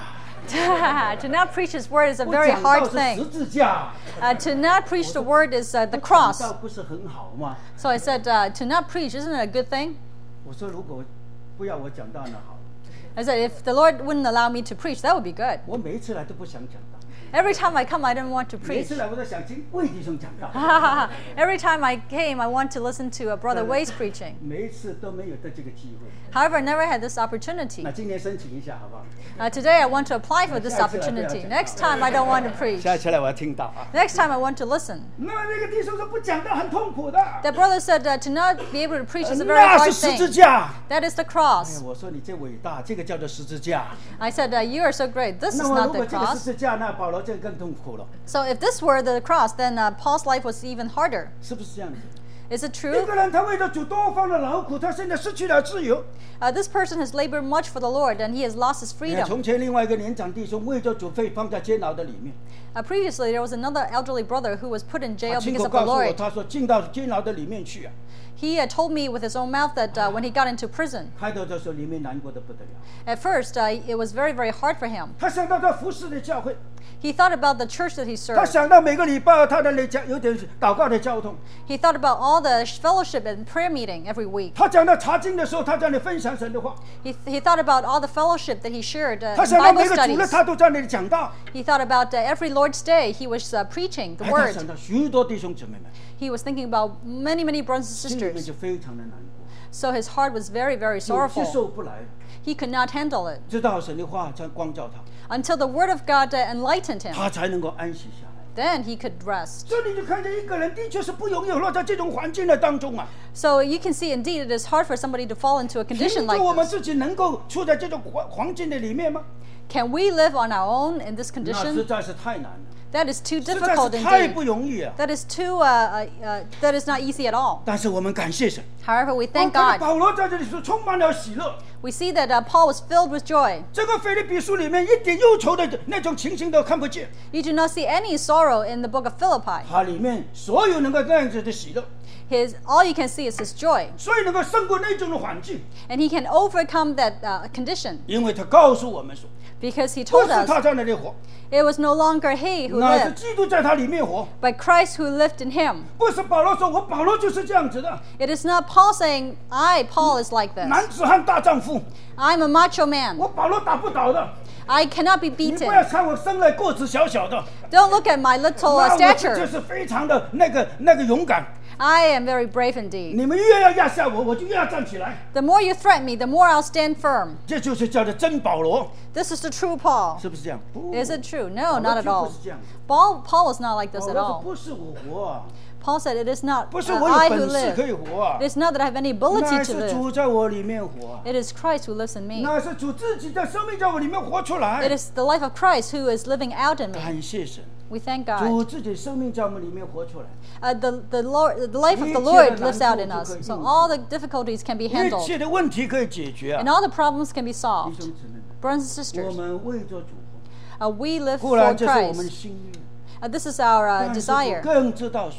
to not preach his word is a 不 very 讲道 hard 是 thing. 十字架。 Uh, to not preach the word is uh, the 不讲 cross. 道不是很好吗？ So I said, uh, to not preach, isn't it a good thing? 我说如果不要我讲道那好了， I said, if the Lord wouldn't allow me to preach, that would be good. 我每一次来都不想讲道， Every time I come, I didn't want to 每一 preach. 次来我都想听魏弟兄讲道， Every time I came, I want to listen to uh, Brother Way's preaching. 每一次都没有得这个机会。 However, I never had this opportunity. 那今年申请一下好不好？ Uh, today, I want to apply for this opportunity. Next time, I don't want to preach. 下一次来我要听到啊。 Next time, I want to listen. 那那个弟兄说不讲道很痛苦的， The brother said uh, to not be able to preach is a very 那 hard 是十字 thing. 架。 That is the 哎呀 cross. 我说你这伟大，这个叫做十字架。 I said, uh, you are so great. This is 那么如 not 果 the 这个十 cross. 字架，那保罗就更痛苦了， So if this were the cross, then uh, Paul's life was even harder. 是不是这样子？ Is it 一 true? 个人他为了主多方的劳苦，他现在失去了自由。 Uh, this person has labored much for the Lord, and he has lost his 你看 freedom. 从前另外一个年长弟兄为着主被放在监牢的里面， Uh, previously, there was another elderly brother who was put in 他 jail 亲 because 口 of the 告诉我， Lord. 他说进到监牢的里面去啊， He uh, told me with his own mouth that uh, when he got into prison, 开头的时候里面难过的不得了。 at first, uh, it was very, very hard for him. 他想到他服侍的教会， He thought about the church that he 他 served. 想到每个礼拜他的那讲有点祷告的交通， He thought about all the fellowship and prayer meeting every week. 他讲到查经的时候，他在那里分享神的话， He, he thought about all the fellowship that he shared uh, 他 in 想到 Bible 每个主日 studies. 他都在那里讲道， He thought about uh, every Lord's Day he was uh, preaching the 还他想 word. 到许多弟兄姊妹们， He was thinking about many, many brothers and 心里面 sisters. 就非常的难过， So his heart was very, very 就接 sorrowful. 受不来， He could not handle it 直到神的话才光照他， until the word of God uh, enlightened him. 他才能够安息下来。 Then he could rest. 这里就看见一个人的确是不容易落在这种环境的当中啊。 So you can see, indeed, it is hard for somebody to fall into a 凭 condition 着 like 我们 this. 自己能够处在这种环环境的里面吗？ Can we live on our own in this 那实 condition? 在是太难了， That is too 实在 difficult 是太 indeed. 不容易啊。 That is too, uh, uh, uh, that is not easy at all. 但是我们感谢神， However, we 我 thank 看到 God. 保罗在这里说充满了喜乐。 We see that uh, Paul was filled with joy. 这个腓立比书里面一点忧愁的那种情形都看不见， You do not see any sorrow in the book of Philippi. 它里面所有能够这样子的喜乐， His, all you can see is his joy. 所以能够胜过那种的环境， And he can overcome that uh, condition 因为他告诉我们说， because he 不 told 是他 us 在那里活， it was no longer he who 那是 lived, 基督在他里面活， but Christ who lived in him. 不是保罗说我保罗就是这样子的， It is not Paul saying, I, Paul, is like 男 this. 子汉大丈夫， I'm a macho man. 我保罗打不倒的。 I cannot be 你不 beaten. 要看我生来个子小小的， Don't look at my little 那 uh, 我这就 stature. 是非常的那个那个勇敢。 I am very brave indeed. 你们越要压下我，我就越要站起来。 The more you threaten me, the more I'll stand firm. 这就是叫做真保罗， This is the true Paul. 是不是这样？不 Is it true? 保 No, 罗 not at 就不 all. 是这样子。 Paul, Paul was not like 保 this at 罗说 all. 不是我活啊， Paul said, it is not 不是 uh, 我 I 有 who 本事可 live. 以活啊， It is not that I have any 那 ability to 是 live. 主在我里面活啊， It is Christ who lives in me. 那是主自己的生命在我里面活出 It 来。 is the life of Christ who is living out in me. 感谢神， We thank 主 God. 自己生命在我们里面活出来， Uh, the, the, Lord, the life of the 一切的 Lord lives out 难 in 处 us. 就可以 So 应付。 all the difficulties can be 一 handled. 切的问题可以解决啊 And。all the problems can be 弟 solved. 兄姊妹们， Brothers and 我 sisters, 们为着主活， uh, we live 固 for 然这是我们 Christ. 心愿， Uh, this is our uh, 但是主 desire. 更知道说，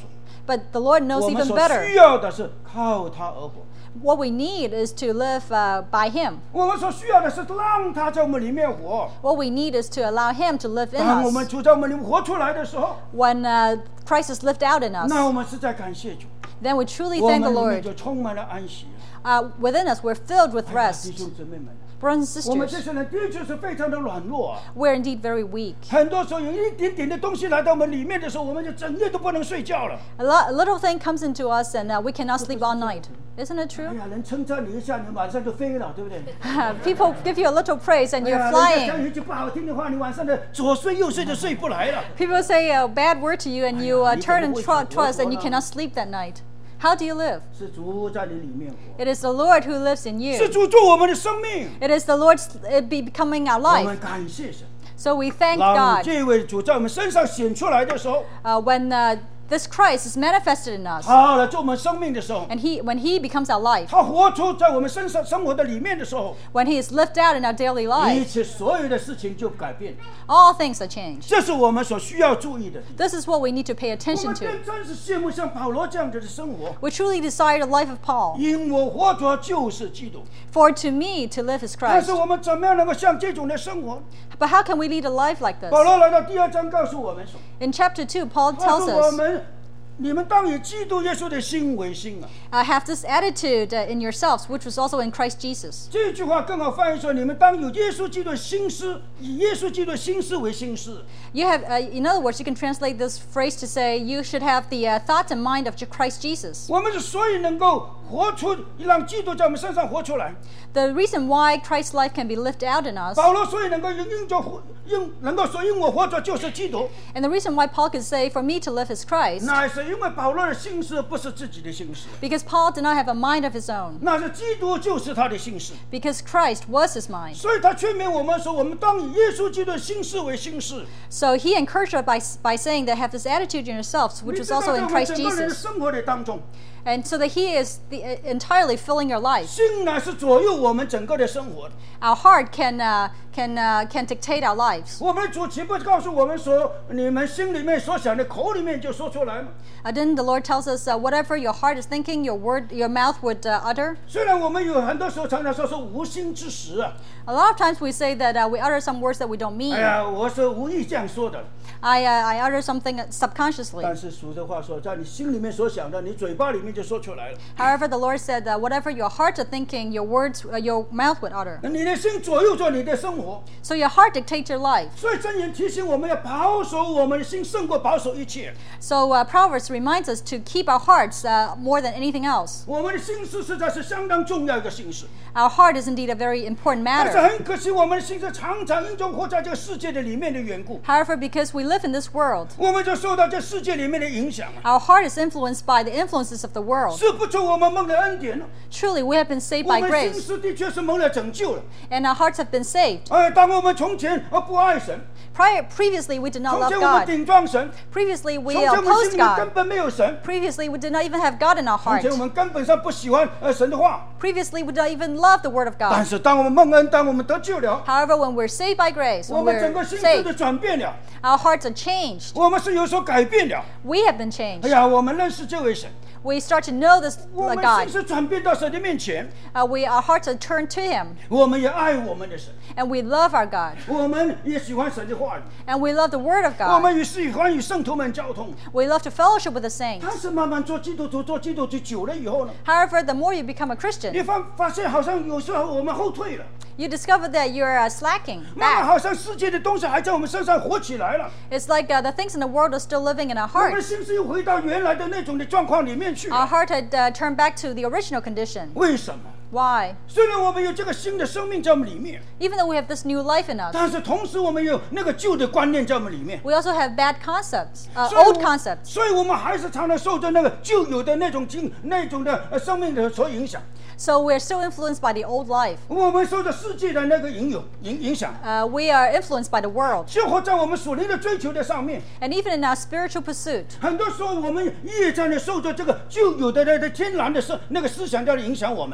But the Lord knows 我们 even 所 better. 需要的是靠他而活。 What we need is to live uh, by Him. 我们所需要的是让他在我们里面活。 What we need is to allow Him to live in 当我们 us. 主在我们里面活出来的时候， When uh, Christ is lived out in 那 us, 我们是在感谢主， then we truly 我 thank 们 the 里面 Lord. 就充满了安息。 Uh, within us, we're filled with 哎呀弟 rest. 兄姊妹们， Brothers and 我们这 sisters, 些人的确是非常的软弱啊。 we're indeed very weak. 很多时候有一点点的东西来到我们里面的时候，我们就整夜都不能睡觉了。 A, lo- a little thing comes into us and uh, we cannot sleep all night. Isn't it 哎 true? 呀，人称赞你一下，你晚上就飞了，对不对？ People give you a little praise and 哎 you're 呀，人家讲 flying. 一句不好听的话，你晚上的左睡右睡就睡不来了。 People say a bad word to you and you uh, 哎呀， turn 你 and 怎么会 tr- 活 trust and you 呢？ cannot sleep that night. How do you live? 是主在你里面活， It is the Lord who lives in 是 you. 主做我们的生命。 It is the Lord's uh, be becoming our 我 life. 们感谢神， So we thank 让 God 这位主在我们身上显出来的时候， uh, when uh, this Christ is manifested in us 他来做我们生命的时候， and he when he becomes our life, 他活出在我们身上生活的里面的时候， when he is lived out in our daily 一 life, 切所有的事情就改变。 all things are changed. 这是我们所需要注意的。 This is what we need to pay 我 attention 们 to. 真真是羡慕像保罗这样子的生活， We truly desire the life of Paul. 因我活着就是基督。 For to me to live is 但 Christ. 是我们怎么样能够像这种的生活？ But how can we lead a life like this? 保罗来到第二章告诉我们说， In chapter two, Paul 他 tells 说我 us, 们你们当以基督耶稣的心为心啊。 uh, have this attitude uh, in yourselves, which was also in Christ Jesus. 这句话更好翻译说，你们当有耶稣基督的心思，以耶稣基督的心思为心思。 You have, uh, in other words, you can translate this phrase to say you should have the uh, thoughts and mind of Christ Jesus. 我们之所以能够活出，让基督在我们身上活出来， The reason why Christ's life can be lived out in us, 保罗所以能够因因着活，因能够说因我活着就是基督， and the reason why Paul could say, for me to live is Christ, 那是因为保罗的心思不是自己的心思， because Paul did not have a mind of his own, 那是基督就是他的心思。 because Christ was his mind. 所以他劝勉我们说，我们当以耶稣基督的心思为心思。 So he encouraged us by, by saying that have this attitude in yourselves, 你 which 知 is 道 also 在 in 我们 Christ 整个人的 Jesus. 生活的当中， And so that he is the, uh, entirely filling your life. 心乃是左右我们整个的生活的。 Our heart can, uh, can, uh, can dictate our lives. 我们的主岂不告诉我们说，你们心里面所想的，口里面就说出来吗？ Uh, then the Lord tells us uh, whatever your heart is thinking, your word, your mouth would uh, utter. 虽然我们有很多时候常常说是无心之时啊， A lot of times we say that uh, we utter some words that we don't mean. 哎呀，我是无意这样说的。 I, uh, I utter something subconsciously. 但是俗的话说，在你心里面所想的，你嘴巴里面就说出来了。 However, the Lord said that whatever your heart is thinking, your words, uh, your mouth would utter. 你的心左右着你的生活， So your heart dictates your life. 所以箴言提醒我们要保守我们的心，胜过保守一切。 So uh, Proverbs reminds us to keep our hearts uh, more than anything else. 我们的心思实在是相当重要一个心事， Our heart is indeed a very important 但是 matter. 很可惜，我们的心思常常因着活在这个世界的里面的缘故， However, because we live in this world, 我们就受到这世界里面的影响啊， our heart is influenced by the influences of the world. 是不出我们蒙的恩典了。 Truly, we have been saved 我 by 们心 grace, 思的确是蒙了拯救了。 and our hearts have been saved. 哎，当我们从前而不爱神， Prior, previously, we did not 从 love 前我们 God. 顶撞神， Previously, we 从前我们 opposed 心里面根 God. 本没有神， Previously, we did not even have God in our 从 heart. 前我们根本上不喜欢呃神的话。 Previously, we did not even love the Word of 但 God. 是当我们蒙恩，当我们得救了， However, when we're saved by grace, 我 when 们整 we're 个心思的 saved, 转变了， our hearts are changed. 我们是有所改变了。 We have been 哎 changed. 呀，我们认识这位神， We start to know this 我 uh, 们 God. 心思转变到神的面前， Uh, we, our hearts are turned to Him, 我们也爱我们的神， and we love our God, 我们也喜欢神的话语， and we love the Word of 我 God. 们也喜欢与圣徒们交通。 We love to fellowship with the saints. 但是慢慢做基督徒，做基督徒久了以后呢， However, the more you become a 你 Christian, 发发现好像有时候我们后退了， you discover that you're uh, slacking 慢慢 back. 好像世界的东西还在我们身上活起来了， It's like uh, the things in the world are still living in our 我们的 hearts. 心思又回到原来的那种的状况里面去 Our 了。 heart had uh, turned back to the original condition. 为什么？ Why? 虽然我们有这个新的生命在我们里面， Even though we have this new life in us, 但是同时我们有那个旧的观念在我们里面， we also have bad concepts, uh, 所以 old 我 concepts. 所以我们还是常常受着那个旧有的那种经那种的呃生命的所影响， So we're still influenced by the old life. 我们受着世界的那个影响影影响， Uh, we are influenced by the world. 就活在我们属灵的追求的上面。 And even in our spiritual pursuit, 很多时候我们越在那受着这个旧有的那个天然的思那个思想在影响我们， a lot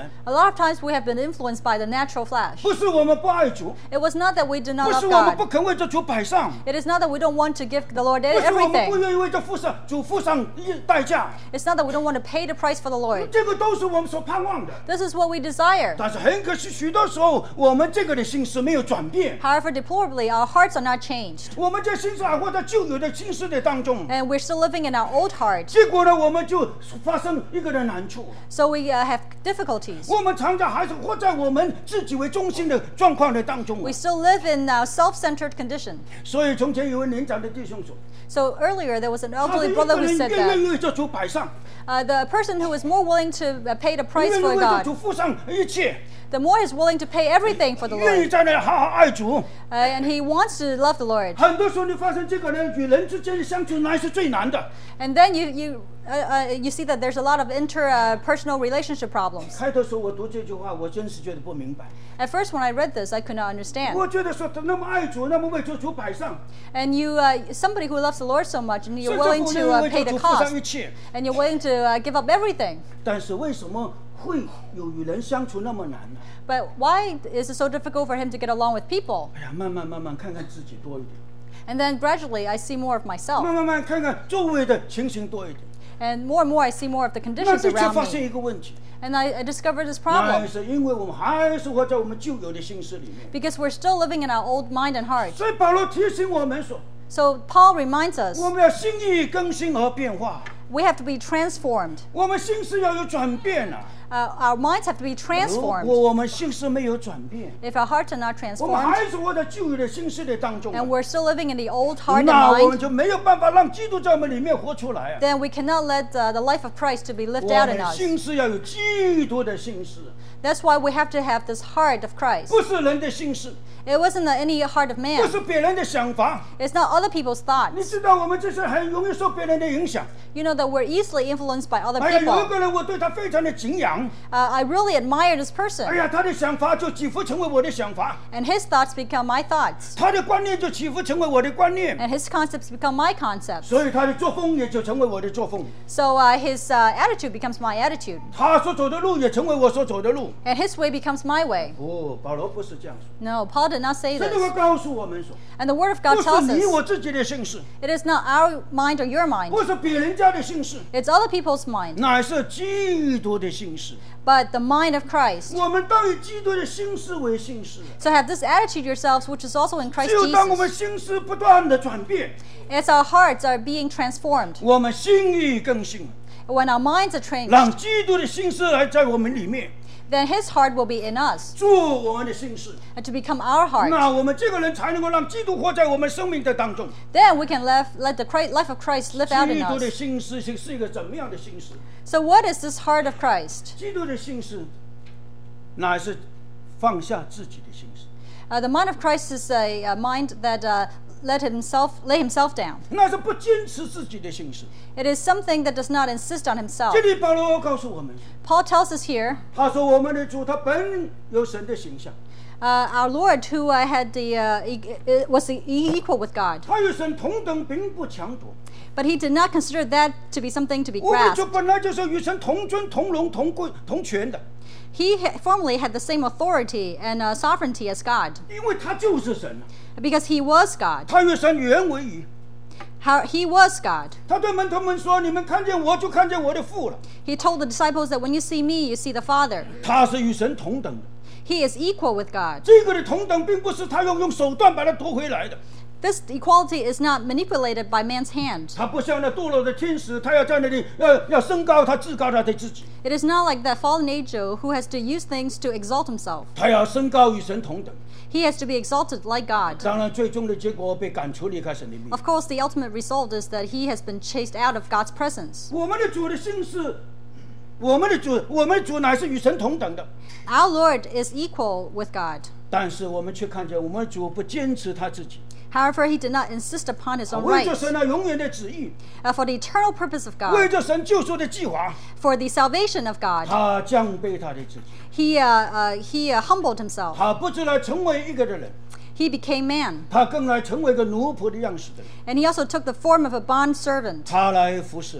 lot of times we have been influenced by the natural flesh. 不是我们不爱主， It was not that we do 不 not 是 love 我们不 God. 肯为这主摆上， It is not that we don't want to give the Lord 不是我们不 everything. 愿意为这付上主付上代价， It's not that we don't want to pay the price for the Lord. 这个都是我们所盼望的。 This is what we desire. 但是很可惜，许多时候我们这个的心思没有转变， However, deplorably, our hearts are not changed. 我们这心思还活在旧有的心思的当中， And we're still living in our old heart. 结果呢，我们就发生一个的难处。 So we uh, have difficulties. 我们常常还是活在我们自己为中心的状况的当中。 We still live in a self-centered condition. 所以从前有位年长的弟兄说， So earlier, there was an 他是 elderly 一 brother 个 who 人 said 愿 that 意为这主摆上， uh, the person who is more willing to uh, pay the 愿 price 意 for 为这 God, 主付上一切， the more he's willing to pay everything for the 愿意 Lord. 在那里好好爱主。 Uh, and he wants to love the Lord. 很多时候你发现这个人与人之间的相处乃是最难的。 And then you you uh, uh, you see that there's a lot of interpersonal relationship problems. 开头时候我读这句话，我真是觉得不明白。 At first, when I read this, I could not understand. 我觉得说他那么爱主，那么为这主摆上， And you, uh, somebody who loves the Lord so much, and 甚 you're 至 willing 乎 to 愿 uh, 意为 pay 这 the 主付上一 cost, 切， and you're willing to uh, give up everything. 但是为什么会有与人相处那么难呢？ But why is it so difficult for him to get along with people? 哎呀，慢慢慢慢看看自己多一点， And then gradually, I see more of 慢 myself, 慢慢慢看看周围的情形多一点， and more and more, I see more of the 那 conditions 这却 around 发现 me. 一个问题， And I, I discovered this 那 problem 是因为我们还是活在我们旧有的心思里面。 because we're still living in our old mind and heart. 所以保罗提醒我们说， So Paul reminds us 我们要心意更新和变化， we have to be transformed. 我们心思要有转变啊。 Uh, our minds have to be 如 transformed. 果我们心思没有转变， If our hearts are not 我们 transformed, 还是活在旧有的心思的当中啊， and we're still living in the old heart and 那我们 mind, 就没有办法让基督在我们里面活出来啊。 then we cannot let uh, the life of Christ to be 我 lived out in 们 us. 心思要有基督的心思， That's why we have to have this heart of Christ. 不是人的心思， It wasn't any heart of 不 man. 是别人的想法。 It's not other people's 你 thoughts. 知道我们这些很容易受别人的影响。 You know that we're easily influenced by other 哎呀，有一 people. 个人我对他非常的敬仰， Uh, I really admire this 哎 person, 呀，他的想法就几乎成为我的想法， and his thoughts become my thoughts, 他的观念就几乎成为我的观念， and his concepts become my concepts. 所以他的作风也就成为我的作风， So uh, his uh, attitude becomes my attitude, 他所走的路也成为我所走的路。 and his way becomes my way. 哦，保罗不是这样说， No, Paul did not say 圣经会 this. 告诉我们说， And the Word of 不 God 是 tells 你 us 我自己的心事， it is not our mind or your mind, 不是别人家的心事， it's other people's mind, 乃是基督的心事。 but the mind of Christ. 我们当以基督的心思为心事， So have this attitude yourselves, which is also in Christ 只有当我们 Jesus. 心思不断的转变， As our hearts are being transformed, 我们心意更新， when our minds are changed, 让基督的心思来在我们里面 then His heart will be in us, 做我们的心事， and to become our heart. 那我们这个人才能够让基督活在我们生命的当中。 Then we can let, let the Christ, life of Christ live out in 基督的 us. 心思是是一个怎么样的心思？ So what is this heart of Christ? 基督的心思乃是放下自己的心思， Uh, the mind of Christ is a, a mind that uh, let himself lay himself down. 那是不坚持自己的心思。 It is something that does not insist on himself. 这里保罗告诉我们， Paul tells us here, 他说我们的主他本有神的形象， uh, our Lord, who uh, had the uh, e- e- was e- equal with God, 他与神同等，并不抢夺。 but he did not consider that to be something to be 我们主 grasped. 本来就是与神同尊、同荣、同贵、同权的， He ha- formerly had the same authority and uh, sovereignty as God, 因为他就是神啊， because he was God. 他与神原为一。 How he was God. 他对门徒们说：“你们看见我，就看见我的父了。 He told the disciples that when you see me, you see the Father. ” 他是与神同等的。 He is equal with God. 这个的同等，并不是他要用手段把它夺回来的。 This equality is not manipulated by man's hand. 他不像那堕落的天使，他要在那里要要升高他，自高他的自己。 It is not like that fallen angel who has to use things to exalt himself. 他要升高与神同等。 He has to be exalted like God. 当然，最终的结果被赶出离开神的面。 Of course, the ultimate result is that he has been chased out of God's presence. 我们的主的心是，我们的主，我们的主乃是与神同等的。 Our Lord is equal with God. 但是我们却看见，我们的主不坚持他自己， However, he did not insist upon his own 为着 rights. 神那永远的旨意， Uh, for the eternal purpose of 为 God, 着神救赎的计划， for the salvation of God, 他降卑他的自己。 he, uh, uh, he uh, humbled himself. 他不只来成为一个的人， He became man. 他更来成为一个奴仆的样式的人。 And he also took the form of a bond servant. 他来服侍人，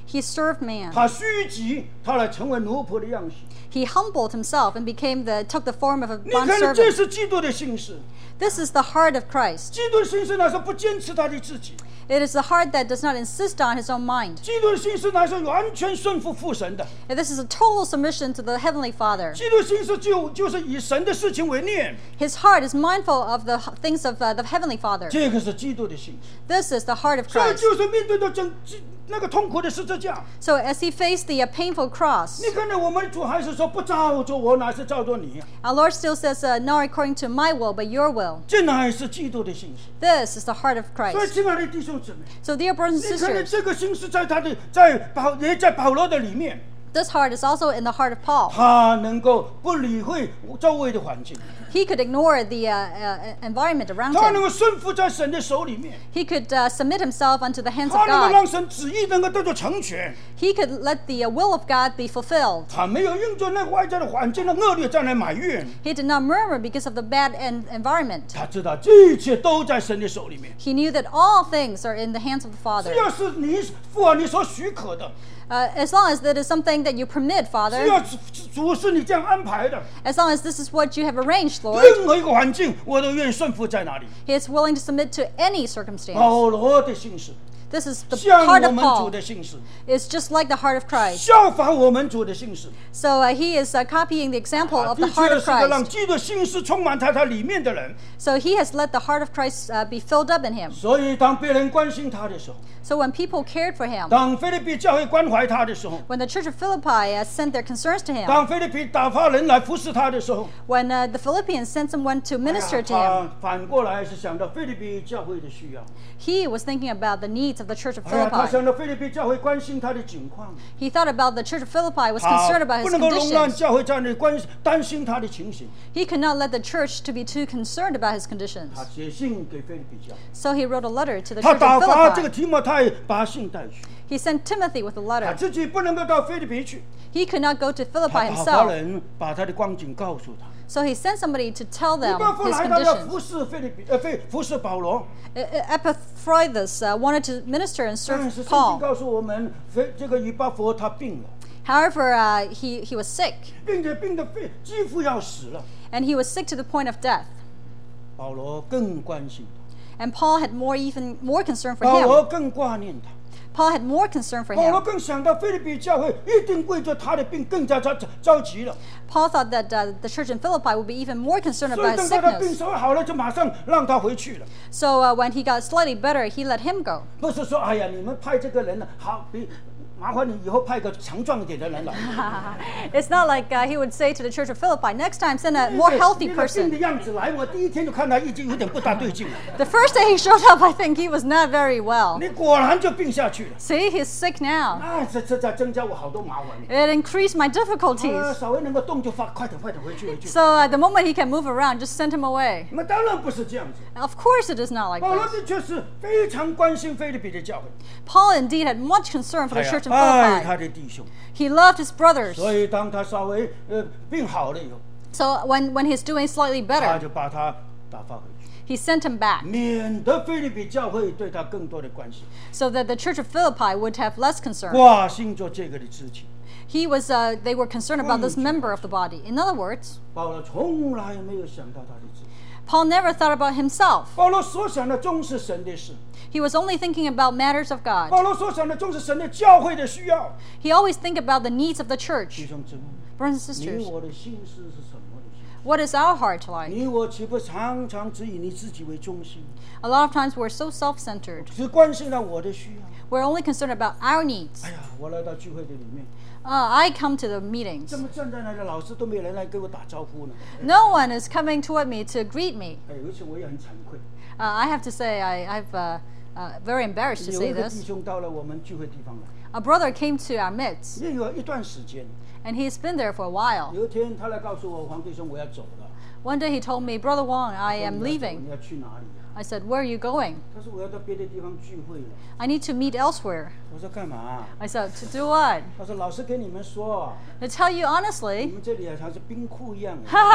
He served man. 他虚己，他来成为奴仆的样式。 He humbled himself and became the took the form of a 你看，这 bondservant. 是基督的心思。 This is the heart of Christ. 基督的心思乃是不坚持他的自己， It is the heart that does not insist on his own mind. 基督的心思乃是完全顺服父神的。 And this is a total submission to the Heavenly Father. 基督的心思就就是以神的事情为念， His heart is mindful of the h- things of uh, the Heavenly Father. 这个是基督的心思。 This is the heart of 所以 Christ. 就是面对着整那个痛苦的十字架， So as he faced the uh, painful cross, 你看到我们主还是说不照着我，乃是照着你， our Lord still says, uh, not according to my will, but your will. 这乃是基督的心思。 This is the heart of 所以， Christ. 亲爱的弟兄姊妹， So dear brothers and 你看到 sisters, 这个心思在他的在保也在保罗的里面， this heart is also in the heart of Paul. 他能够不理会周围的环境， He could ignore the uh, uh, environment around 他能 him. 够顺服在神的手里面， He could uh, submit himself unto the hands 他 of 能够 God. 让神旨意能够得到成全。 He could let the uh, will of God be fulfilled. 他没有因着那外在的环境的恶劣再来埋怨， He did not murmur because of the bad en- environment. 他知道这一切都在神的手里面。 He knew that all things are in the hands of the Father. 只要是你父啊，你所许可的， Uh, as long as that is something that you permit, 只 Father, 要主主是你这样安排的， as long as this is what you have arranged, Lord, 任何一个环境我都愿意顺服在哪里。 He is willing to submit to any circumstance. 保罗的心思， This is the 像 heart 我 of 们主 Paul. 的心思， It's just like the heart of Christ. 效法我们主的心思。 So uh, he is uh, copying the example 啊 of 的 the heart 确 of 是个让 Christ. 基督的心思充满在他里面的人。 So he has let the heart of Christ uh, be filled up in him. 所以，当别人关心他的时候， So when people cared for him, 当菲律宾教会关怀他的时候， when the church of Philippi uh, sent their concerns to him, 当菲律宾打发人来服侍他的时候， when uh, the Philippians sent someone to 哎 minister 呀 to him, 他反过来是想到菲律宾教会的需要。 he was thinking about the needs of the church of 哎呀，他 Philippi. 想到菲律宾教会关心他的境况， He thought about the church of Philippi, was 他 concerned about 不 his 能够容让 conditions. 教会在那里关担心他的情形。 He could not let the church to be too concerned about his conditions. 他写信给菲律宾教会， So he wrote a letter to the 他 church 打 of 发这个 Philippi. 提摩太把信带去， He sent Timothy with a 他 letter. 自己不能够到菲律宾去， He could not go to 他 Philippi 打发 himself. 人把他的光景告诉他。 So he sent somebody to tell 以 them 巴弗 his 来他要 conditions. 服侍菲律宾，呃，菲服侍保罗。 E- E- Epaphroditus uh, wanted to minister and 但 serve 是圣经 Paul. 告诉我们，菲这个以巴弗他病了， However, uh, he, he was sick, 并且病得肺几乎要死了。 and he was sick to the point of death. 保罗更关心他， And Paul had more even more concern for 保罗 him. 更挂念他。 Paul had more concern for 保罗 him. 更想到菲律宾教会一定为着他的病更加着着急了， Paul thought that uh, the church in Philippi would be even more concerned 所以 about 等 his 他的病 sickness. 稍微好了，就马上让他回去了。 So uh, when he got slightly better, he let him go. 不是说哎呀，你们派这个人呢，好，比麻烦你以后派个强壮一点的人来。 It's not like uh, he would say to the church of Philippi, next time send a more healthy 那个病的 person. 样子来，我第一天就看他已经有点不大对劲了。 The first day he showed up, I think he was not very well. 你果然就病下去了， See, he's sick now. 那这这在增加我好多麻烦。 It increased my 啊， difficulties. 稍微能够动就发，快点快点回去回去。 So uh, the moment he can move around, just send him away. 那当然不是这样子。 Of course it is not like 保罗 this. 的确是非常关心菲律宾的教会， Paul indeed had much concern for 哎 the 呀 church in 爱他 Philippi. 的弟兄。 He loved his brothers. 所以当他稍微呃病好了以后， So when, when he's doing slightly 他 better, 就把他打发回去， he sent him back 免得菲律宾教会对他更多的关系， so that the church of Philippi would have less concern. 挂心着这个的肢体。 He was, uh, they were concerned about this member of the body. In other words, 保罗从来没有想到他的肢体， Paul never thought about himself. 保罗所想的终是神的事， He was only thinking about matters of 保 God. 罗所想的终是神的教会的需要。 He always think about the needs of the 弟 church. 兄姊妹， Brothers and 你 sisters, 我的心思是什么的心？ what is our heart like? 你我岂不常常只以你自己为中心， A lot of times we're so self-centered. 只关心到我的需要？ We're only concerned about our needs. 哎呀，我来到聚会的里面， Uh, I come to the meetings. 这么站在那里，老师都没有人来给我打招呼呢。 No one is coming toward me to greet me. 哎，有一次我也很惭愧， Uh, I have to say, I, I've uh, uh, very embarrassed to 有 say 一个弟 this. 兄到了我们聚会地方来， A brother came to our midst, 也有一段时间。 and he's been there for a while. 有一天他来告诉我，黄弟兄，我要走了。 One day he told me, Brother Wong, I 我说 am 你要走 leaving. 你要去哪里呀？ I said, Where are you going? 他说我要到别的地方聚会了。 I need to meet elsewhere. 我说干嘛？ I said, To do what? 他说老师跟你们说， To tell you 你 honestly, 们这里啊像是冰库一样。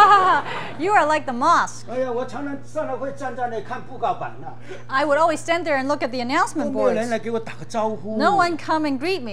you are like the mosque. 哎呀，我常常上来会站在那里看布告板呢， I would always stand there and look at the 都 announcement 没有人 boards. 来给我打个招呼。 No one come and greet me. 我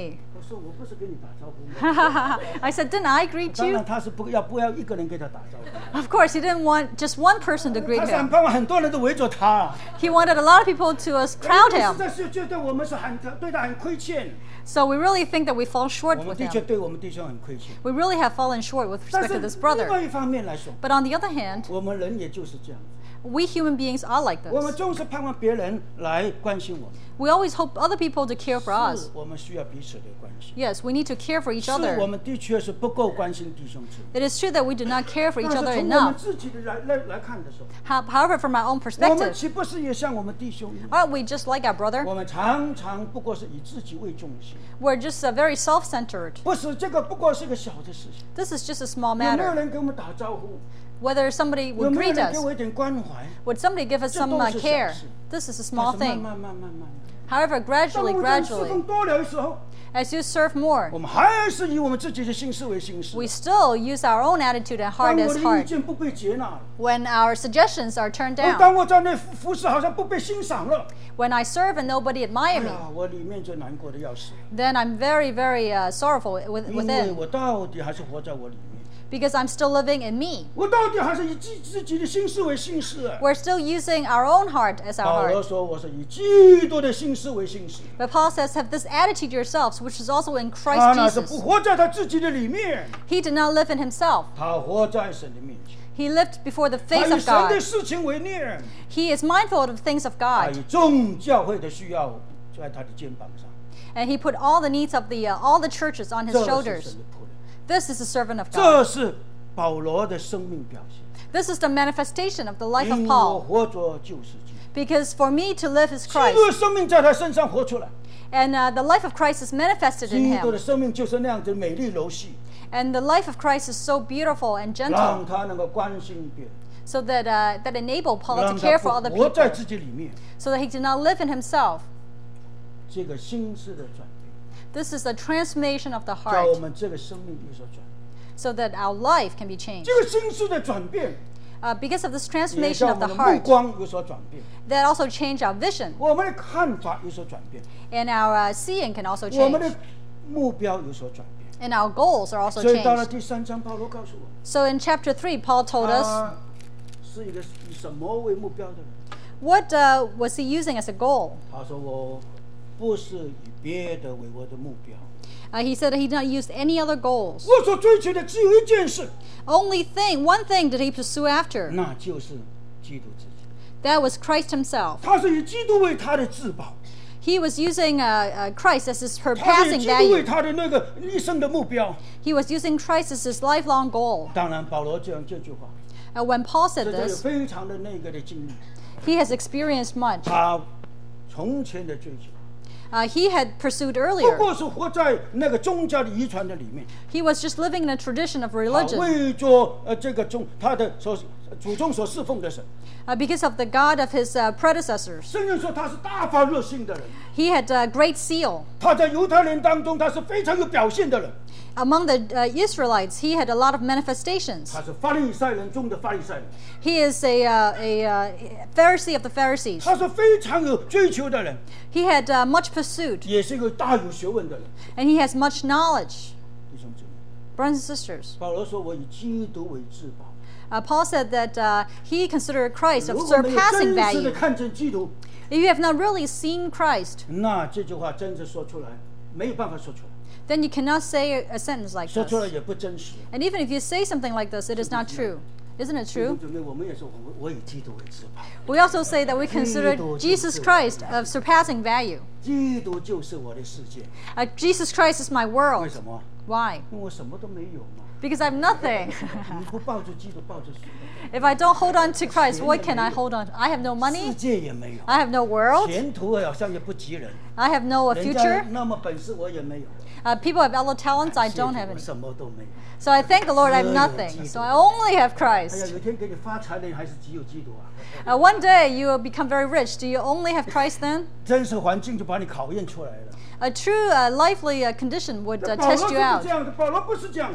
说我不是跟你打招呼吗？ I said, didn't I greet 当 you? 然他是不要不要一个人给他打招呼， Of course, he didn't want just one person to greet 他想 him. 办法很多人都围着他啊。 He wanted a lot of people to uh, crowd 实 him. 在是觉得我们是很对他很亏欠， So we really think that we fall 我 short 们 with 的确 him. 对我们弟兄很亏欠。 We really have fallen short with 但 respect 是 to this 另 brother. 外一方面来说， But on the other hand, 我们人也就是这样子， we human beings are like 我们 this. 总是盼望别人来关心我们， We always hope other people to care for 是 us. 我们需要彼此的关心， Yes, we need to care for each 是我 other. 们的确是不够关心弟兄姊妹。 It is true that we do not care for 但 each 是 other 从我们 enough. 自己的来来来看的时候， How- However, from our own 我们 perspective, 岂不是也像我们弟兄一样？ aren't we just like our brother? 我们常常不过是以自己为中心， We're just uh, very self-centered. 不是这个不过是个小的事情。 This is just a small 有没有 matter. 人给我们打招呼？ Whether somebody 有 would 没有 greet 人给 us, 我一点关怀？ would somebody give us 这 some 都 uh, 是小 care? 事。 This is a 但 small 是慢 thing. 慢慢慢慢， However, 当 gradually, 我们侍奉 gradually, 多了的时候， as you serve more, 我们还是以我们自己的心思为心思。 we still use our own attitude and 当 heart 我 as 的意 heart. 见不被接纳了， When our suggestions are turned 哦 down, 当我在那服服侍好像不被欣赏了， when I serve and nobody 哎 admire me, 呀，我里面就难过的要死， then I'm very, very uh, sorrowful with, 因为 within 我到底还是活在我里面， because I'm still living in me. 我到底还是以自自己的心思为心思啊。 We're still using our own heart as our 保罗 heart. 说：“我是以基督的心思为心思。 But Paul says, have this attitude yourselves, which is also in 他 Christ 那是不 Jesus. 活在他自己的里面， He did not live in himself. 他活在神的面前， He lived before the 他 face 以 of 神的 God. 事情为念， He is mindful of the things of 他 God. 以众教会的需要在他的肩膀上。 And he put all the needs of the uh, all the churches on his 这是 shoulders. 神的仆人， This is the servant of 这 God. 是保罗的生命表现。 This is the manifestation of the life 因 of 为我 Paul. 活着就是基督， Because for me to live is 基 Christ. 督的生命在他身上活出来， And uh, the life of Christ is manifested in 基督的 him. 生命就是那样子美丽柔细， And the life of Christ is so beautiful and 让 gentle, 他能够关心别人， so that uh, that enable Paul 让 to 他 care 不 for other 活在 people, 自己里面。 so that he did not live in himself. 这个心思的转变， This is a transformation of the 叫我 heart, 们这个生命有所转变。 so that our life can be changed. 这个心思的转变， Uh, because of this 也 transformation 叫我 of 们 the 的目 heart, 光有所转变， that also change our vision, 我们的看法有所转变， and our uh, seeing can also 我们 change, 的目标有所转变。 and our goals are also 所以到了 changed. 第三章，保罗告诉我， So in chapter three, Paul told us, 他是一个以什么为目标的人。 what uh, was he using as a goal? 他说：“我不是以别的为我的目标， Uh, he said he did not use any other goals. 我所追求的只有一件事， Only thing, one thing did he pursue after. 那就是基督自己。 That was Christ himself. 他是以基督为他的至宝， He was using uh, uh, Christ as his 他是以 surpassing 基督为 value. 他的那个一生的目标。 He was using Christ as his lifelong goal. 当然，保罗讲这句话， Uh, when Paul said 这就有 this, 非常的那个的经历。 he has experienced much. 他从前的追求， Uh, he had pursued 不 earlier. 过是活在那个宗教的遗传的里面， He was just living in a tradition of 他 religion 为着呃这个宗他的所祖宗所侍奉的神。 uh, because of the God of his uh, predecessors. 圣经说他是大发热心的人， He had a great zeal. 他在犹太人当中他是非常有表现的人， Among the uh, Israelites, he had a lot of manifestations. 他是法利赛人中的法利赛人， He is a, uh, a uh, Pharisee of the Pharisees. 他是非常有追求的人， He had uh, much pursuit, 也是一个大有学问的人。 and he has much knowledge. 弟兄姊妹， Brothers and sisters, 保罗说：“我以基督为至宝。 uh, Paul said that uh, he considered Christ ” of 如果没有 surpassing 真实的 value. 看见基督， If you have not really seen Christ, 那这句话真是说出来没有办法说出来， then you cannot say a, a sentence like 说出来 this. 也不真实。 And even if you say something like this, it is not true. Isn't it 弟兄 true? 姊妹，我们也说我我以基督为至宝， We also say that we consider Jesus Christ of surpassing value. 基督就是我的世界。 Uh, Jesus Christ is my 为 world. 什么？ Why? 因为我什么都没有嘛。 Because I have nothing. 你不抱住基督，抱着什么？ If I don't hold on to Christ, what can I hold on to? I have no 世 money. 界也没有， I have no world. 前途好像也不及人。 I have no uh, 人家 future. 那么本事，我也没有。 Uh, people have other talents. I 谢谢 don't have 我 any. 什么都没有。 So I thank the Lord I have nothing. So I only have 哎呀， Christ. 有一天给你发财的，还是只有基督啊！ Uh, one day you will become very rich. Do you only have Christ then? 真实环境就把你考验出来了。 A true uh, lively uh, condition would uh, 保罗 test 不 you 是 out. 这样的，保罗不是这样子啊。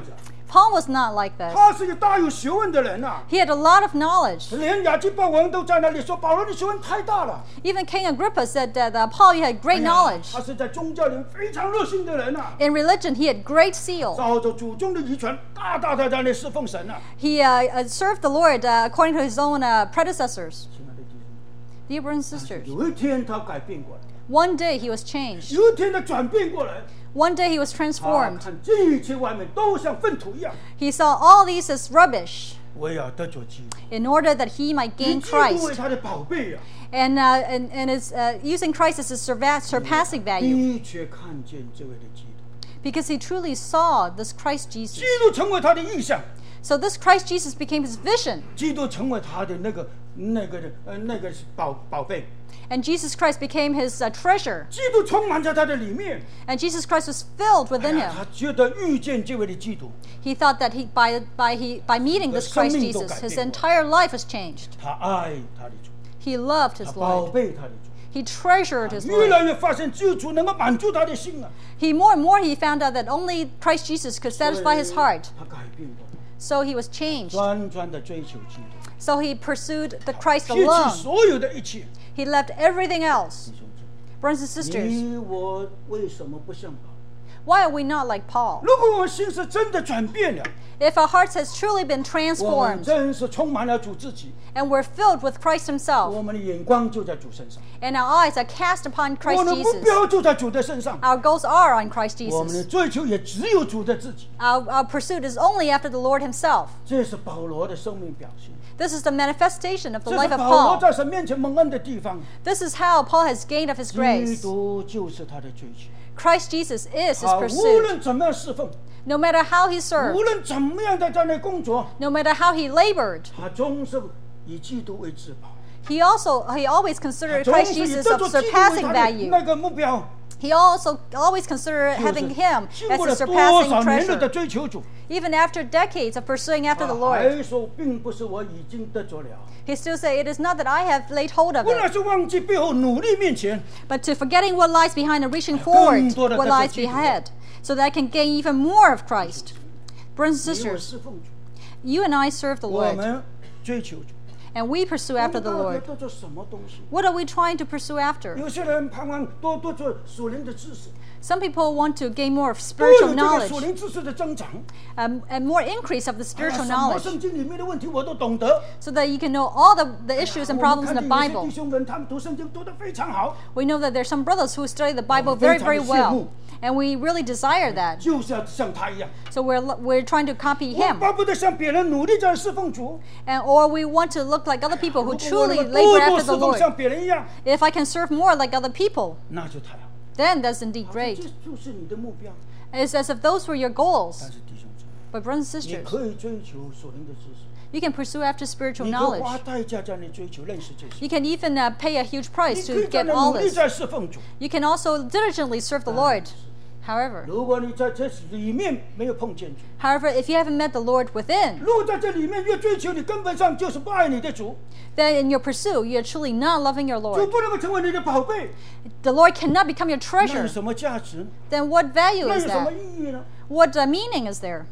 Paul was not like this. 他是一个大有学问的人呐、啊。 He had a lot of knowledge. 连亚基鲍王都在那里说保罗的学问太大了。 Even King Agrippa said that uh, Paul you had great 哎呀 knowledge. 他是在宗教里非常热心的人呐、啊。 In religion, he had great zeal. 照着祖宗的遗传，大大的在那里侍奉神呐、啊。 He uh, uh, served the Lord uh, according to his own uh, predecessors. 亲爱的弟兄， Dear brothers and sisters, 有一天他改变过来， one day he was changed. 有一天他转变过来， One day he was 他 transformed. 看这一切外面都像粪土一样， He saw all these as rubbish 我要得着基督， in order that he might 以 gain 基督为 Christ. 他的宝贝呀、啊。 And, uh, and, and is uh, using Christ as his surva- surpassing value 的确看见这位的基督， because he truly saw this Christ 基 Jesus. 督成为他的意象， So this Christ Jesus became his vision, 基督成为他的那个那个呃那个宝宝贝， and Jesus Christ became his uh, treasure, 基督充满在他的里面。 and Jesus Christ was filled 哎 within 呀 him. 他觉得遇见这位的基督， He thought that he by by he by meeting this Christ Jesus, his entire life was changed. 他爱他的主， He loved 他 his 宝 Lord. 贝他的主， He treasured his 越 Lord. 来越发现只有主能够满足他的心啊。 He more and more he found out that only Christ Jesus could satisfy his heart. 他改变过来， So he was changed. 专专的追求基督， So he pursued the Christ 撇弃 alone. 所有的一切。 He left everything else. 弟兄姊妹， Brothers and sisters, 你我为什么不像保罗？ why are we not like Paul? 如果我们心是真的转变了， If our hearts has truly been 我们 transformed 真是充满了主自己， and we're filled with Christ 我 himself, 们的眼光就在主身上， and our eyes are cast upon 我 Christ 们的目 Jesus, 标就在主的身上， our goals are on Christ 我们的 Jesus. 追求也只有主的自己。 Our, our pursuit is only after the Lord himself. 这是保罗的生命表现， This is the manifestation of the 这 life 是 of 保罗 Paul. 在神面前蒙恩的地方。 This is how Paul has gained of his 基 grace. 督就是他的追求， Christ Jesus is his 他无 pursuit. 论怎么样侍奉， No matter how he 无 served, 论怎么样的在那工作， no matter how he labored, 他总是以基督为至宝， he also he always 他 considered 总 Christ 是以 Jesus 这 of 座基督为 surpassing 他的 value. 那个目标。 He also always considered 就是 having him 经 as 过 a 了多 surpassing 少年了的 treasure. 追求主， Even after decades of pursuing after the 他 Lord, 还说并不是我已经得着了， he still said, "It is not that I have laid hold of 不然 it, 是忘记背后努力面前， but to forgetting what lies behind and reaching forward 更多的 what 得着 lies 基督。 behind, so that I can gain even more of Christ." Brothers and 你我 sisters, 侍奉主， you and I serve the 我 Lord, 们追求主， and we pursue 我 after 们 the 到底 Lord. 得着什么东西？ What are we trying to pursue after? 有些人盼望多多做属灵的知识， Some people want to gain more of 多有 spiritual 这个 knowledge 属灵知识的增长。 um, and more increase of the 哎呀 spiritual 什么 knowledge, 圣经里面的问题我都懂得。 so that you can know all the, the issues and 我 problems 们 in 看 the 见有些 Bible. 弟兄们他们读圣经读得非常好， We know that there's some brothers who study the Bible 我们非 very, 常的 very 羡慕。 well, and we really desire that. 就是要像他一样。 So we're we're trying to copy 我 him, 巴不得像别人努力在侍奉主， and or we want to look like other people 如 who 果我能 truly 够 labor 多多 after 侍 the 奉 Lord. 像别人一样， If I can serve more like other people, 那就太好。 then that's indeed 好像 great. 这就是你的目标。 It's as if those were your 但 goals. 是弟兄姊妹， But brothers and 你 sisters, 可以追求属灵的知识， you can pursue after spiritual 你可以花 knowledge. 代价在那追求认识这些， You can even uh, pay a huge 你 price 可 to 以在 get 那 all 努力 this. 在侍奉主。 You can also diligently serve the Lord. However, 如果你在这里面没有碰见主， however, if you haven't met the Lord within, 如果在这里面越追求，你根本上就是不爱你的主， then in your pursuit, you're truly not loving your 主 Lord. 不能够成为你的宝贝， The Lord cannot become your 那有 treasure. 什么价值？ Then what value 那 is 有什么 that? 意义呢？ What uh, meaning is there?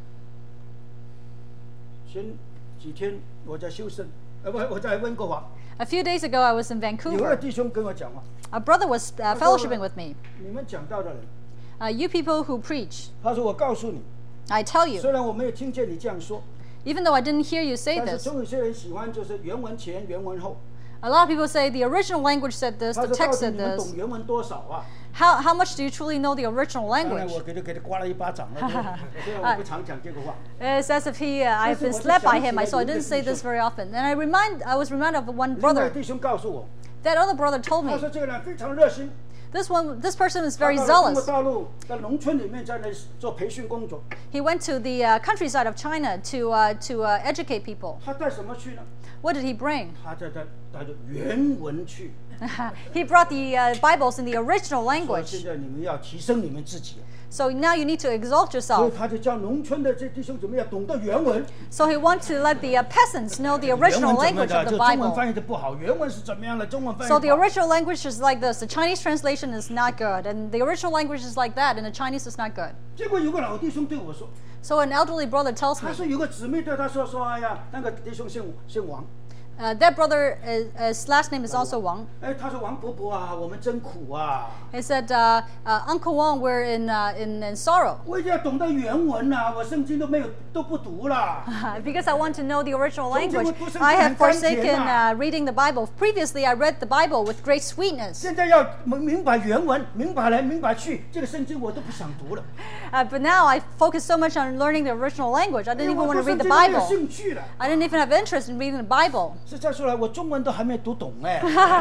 前几天我在修身，呃不，我在温哥华， A few days ago, I was in 有个 Vancouver. 弟兄跟我讲话， A brother was uh, 他说 fellowshipping with me. 你们讲道的人， Uh, you people who preach, 他说我告诉你， I tell you, 虽然我没有听见你这样说， even though I didn't hear you say 但是 this, 总有些人喜欢就是原文前原文后。 a lot of people say the original language said this, 他 the 说到 text 底 said 你们 this. 懂原文多少啊？ How, how much do you truly know the original 当然 language? 我给他给他刮了一巴掌了，虽然我不常讲这个话。 It's as if he, uh, I've been slapped by him, I, so I didn't say this very often. And I remind, I was reminded of one 另外 brother. 弟兄告诉我， That other brother told 他 me, 说这个人非常热心， this one, this person is 他 very 到了中国 zealous. 大陆在农村里面在那里做培训工作， He went to the uh, countryside of China to uh, to uh, educate people. 他带什么去呢？ What did he bring? 他在带带着原文去。 He brought the uh, Bibles in the original 说 language. 现在你们要提升你们自己， So now you need to exalt 所以 yourself. 他就叫农村的这弟兄怎么样懂得原文。 So he wants to let the uh, peasants know the 原 original 文怎么 language 的？ of 这 the 中文 Bible. 翻译的不好，原文是怎么样的？中文翻译 So 不 the 好。 original language is like this. The Chinese translation translation is not good, and the original language is like that, and the Chinese is not good. 结果有个老弟兄对我说， So an elderly brother tells 他 me, 说有个姊妹对他说说，哎呀，那个弟兄姓姓王， uh, that brother, is, his last name is also Wang. 哎，他说王伯伯啊，我们真苦啊， He said, uh, uh, Uncle Wang, we're in, uh, in, in sorrow. 我已经要懂得原文了，我圣经都没有都不读了。 Because I want to know the original language, 中间我读圣经 I have 很甘甜 forsaken 啊。 uh, reading the Bible. Previously, I read the Bible with great sweetness. 现在要明明白原文，明白来明白去，这个圣经我都不想读了。 Uh, but now I focus so much on learning the original language, I 因 didn't 为 even 我 want 对 to 圣 read the 经都没有 Bible. 兴趣了。 I didn't even have interest in reading the Bible. 实在说来，我中文都还没读懂哎。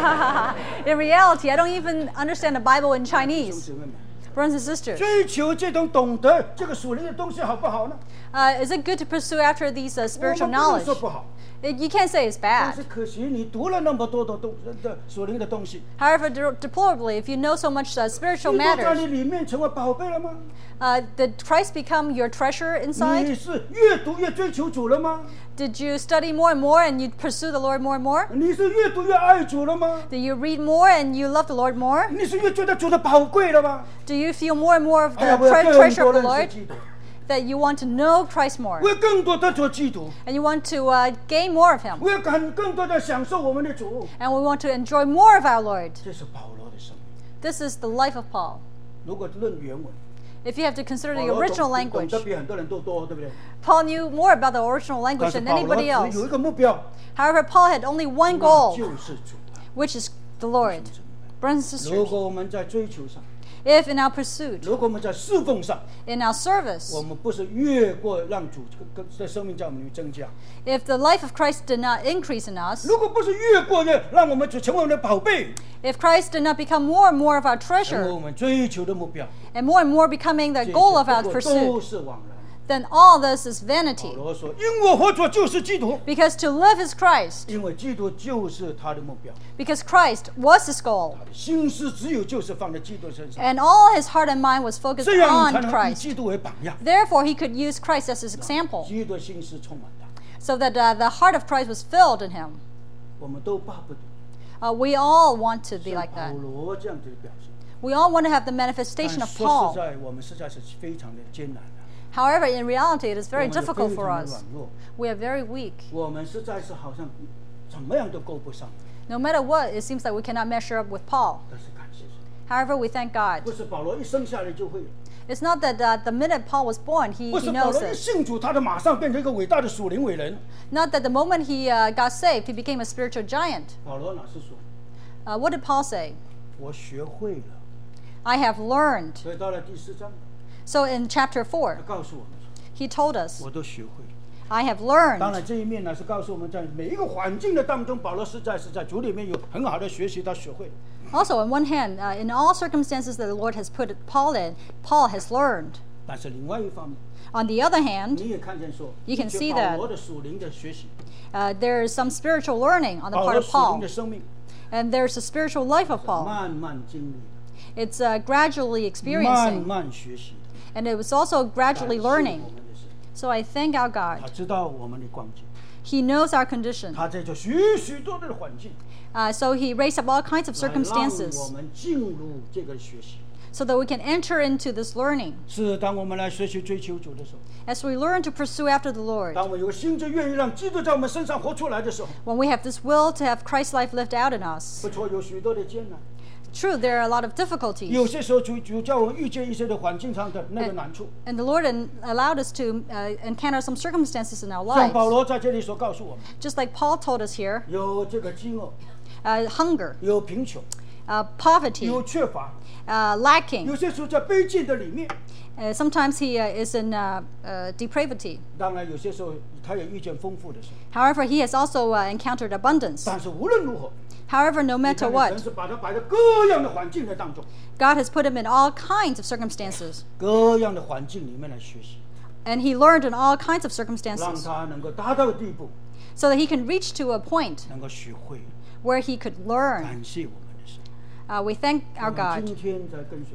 In reality, I don't even understand the Bible in 兄 Chinese. 姊妹们， Brothers and sisters, 追求这种懂得这个属灵的东西好不好呢？ uh, is it good to pursue after these uh, 我 spiritual 们不能 knowledge? 说不好， It- You can't say it's 但是 bad. 可惜你读了那么多的东的属灵的东西， However, de- deplorably, if you know so much uh, spiritual 基督在你 matters, 里面成为宝贝了吗？ uh, did Christ become your treasure 你 inside? 是越读越追求主了吗？ Did you study more and more and you pursue the Lord more and more? 你是越读越爱主了吗？ Do you read more and you love the Lord more? 你是越觉得主的宝贵了吗？ Do you feel more and more of 哎呀， the 我要 tre- 更 treasure 多 of the 认识 Lord? 基督， That you want to know Christ more 我要更多的做基督， and you want to uh, gain more of Him 我要更更多的享受我们的主。 and we want to enjoy more of our Lord. 这是保罗的生命。 This is the life of Paul. 如果论原文， If you have to consider 保 the 罗 original 懂懂 language, 得比很多人都多，对不对？ Paul knew more about the original 但 language 是 than 保罗 anybody 只 else. 有一个目标， However, Paul had only one 那 goal, 就是主啊。 which is the Lord. Brothers and 如 sisters, 果我们在追求上， if in our pursuit, 如果我们在侍奉上， in our service, 我们不是越过让主这个的生命在我们里面增加， if the life of Christ did not increase in us, 如果不是越过越让我们主成为我们的宝贝， if Christ did not become more and more of our 成为 treasure 我们追求的目标， and more and more becoming 这 the 些 goal of our 不过都 pursuit, 是枉然。 then all this is 保 vanity. 罗说：“因我活着就是基督， Because to live is Christ, 因为基督就是他的目标， because Christ was his goal, 他的心思只有就是放在基督身上， and all his heart and mind was focused 这样才 on 能以 Christ. 基督为榜样。 Therefore, he could use Christ as his example, 基督的心思充满他， so that uh, the heart of Christ was filled in him. 我们都巴不得 Uh, we all want to be 像 like 保 that. 罗这样的表现。 We all want to have the 但 manifestation of 说 Paul. 实在，我们实在是非常的艰难的， However, in reality, it is 我 very 们也 difficult 非 for 常的 us. 软弱， We are very weak. 我们实在是好像怎么样都够不上。 No matter what, it seems like we cannot measure up with Paul. 但是感谢神， However, we thank God. 不是保罗一生下来就会， It's not that uh, the minute Paul was born, he, 不 he 是保 knows 罗一 it. 信主，他就马上变成一个伟大的属灵伟人。 Not that the moment he uh, got saved, he became a spiritual giant. 保罗哪是说， Uh, what did Paul say? 我学会了。 I have learned. 所以到了第四章， So in chapter 他 four, 告诉我们说， he told us, 我都學會。 I have 當 learned. 然，這一面呢是告訴我們在每一個環境的當中，保羅實在是在主裡面有很好的學習，他學會。 Also, on one hand, uh, in all circumstances that the Lord has put Paul in, Paul has learned. 但是另外一方面， On the other hand, 你也看見說， You can 的確 see 保 that. 羅的屬靈的學習， uh, there is some spiritual learning on the 保 part 羅 of 屬靈 Paul, 的生命， and there's a spiritual life of Paul. 慢慢經 It's uh, gradually 歷，慢 experiencing, 慢學習， and it was also 感 gradually 謝我 learning. 們的神， So I thank our 他 God. 知道我們的光景， He knows our condition. 他在這許許多的環境， Uh, so he raised up all kinds of 來讓我 circumstances 們進入這個學習。 so that we can enter into this learning. 是當我們來學習追求主的時候， As we learn to pursue after the Lord, 當我們有個心志願意讓基督在我們身上活出來的時候， when we have this will to have Christ's life lived out in us. 不錯，有許多的艱難。 True, there are a lot of 有 difficulties. 些時候主主叫我們遇見一些的環境上的那個難處， And the Lord en- allowed us to uh, encounter some circumstances in our 像保 lives. 羅在這裡所告訴我們， Just like Paul told us here, 有這個飢餓， uh, hunger, 有貧窮， uh, poverty, 有缺乏， uh, lacking. 有些時候在卑賤的裡面， Uh, sometimes he uh, is in uh, uh, depravity. 當然有些時候他也遇見豐富的時候， However, he has also uh, encountered abundance. 但是無論如何， However, no 你 matter 看見 what, 神是把他擺在各樣的環境的當中， God has put him in all kinds of circumstances. 各樣的環境裡面來學習， And he learned in all kinds of 讓 circumstances 他能夠達到地步， so that he can reach to a point 能夠學會。 where he could learn. 感謝我們的神， Uh, we thank 我 our 們 God. 今天在跟隨主，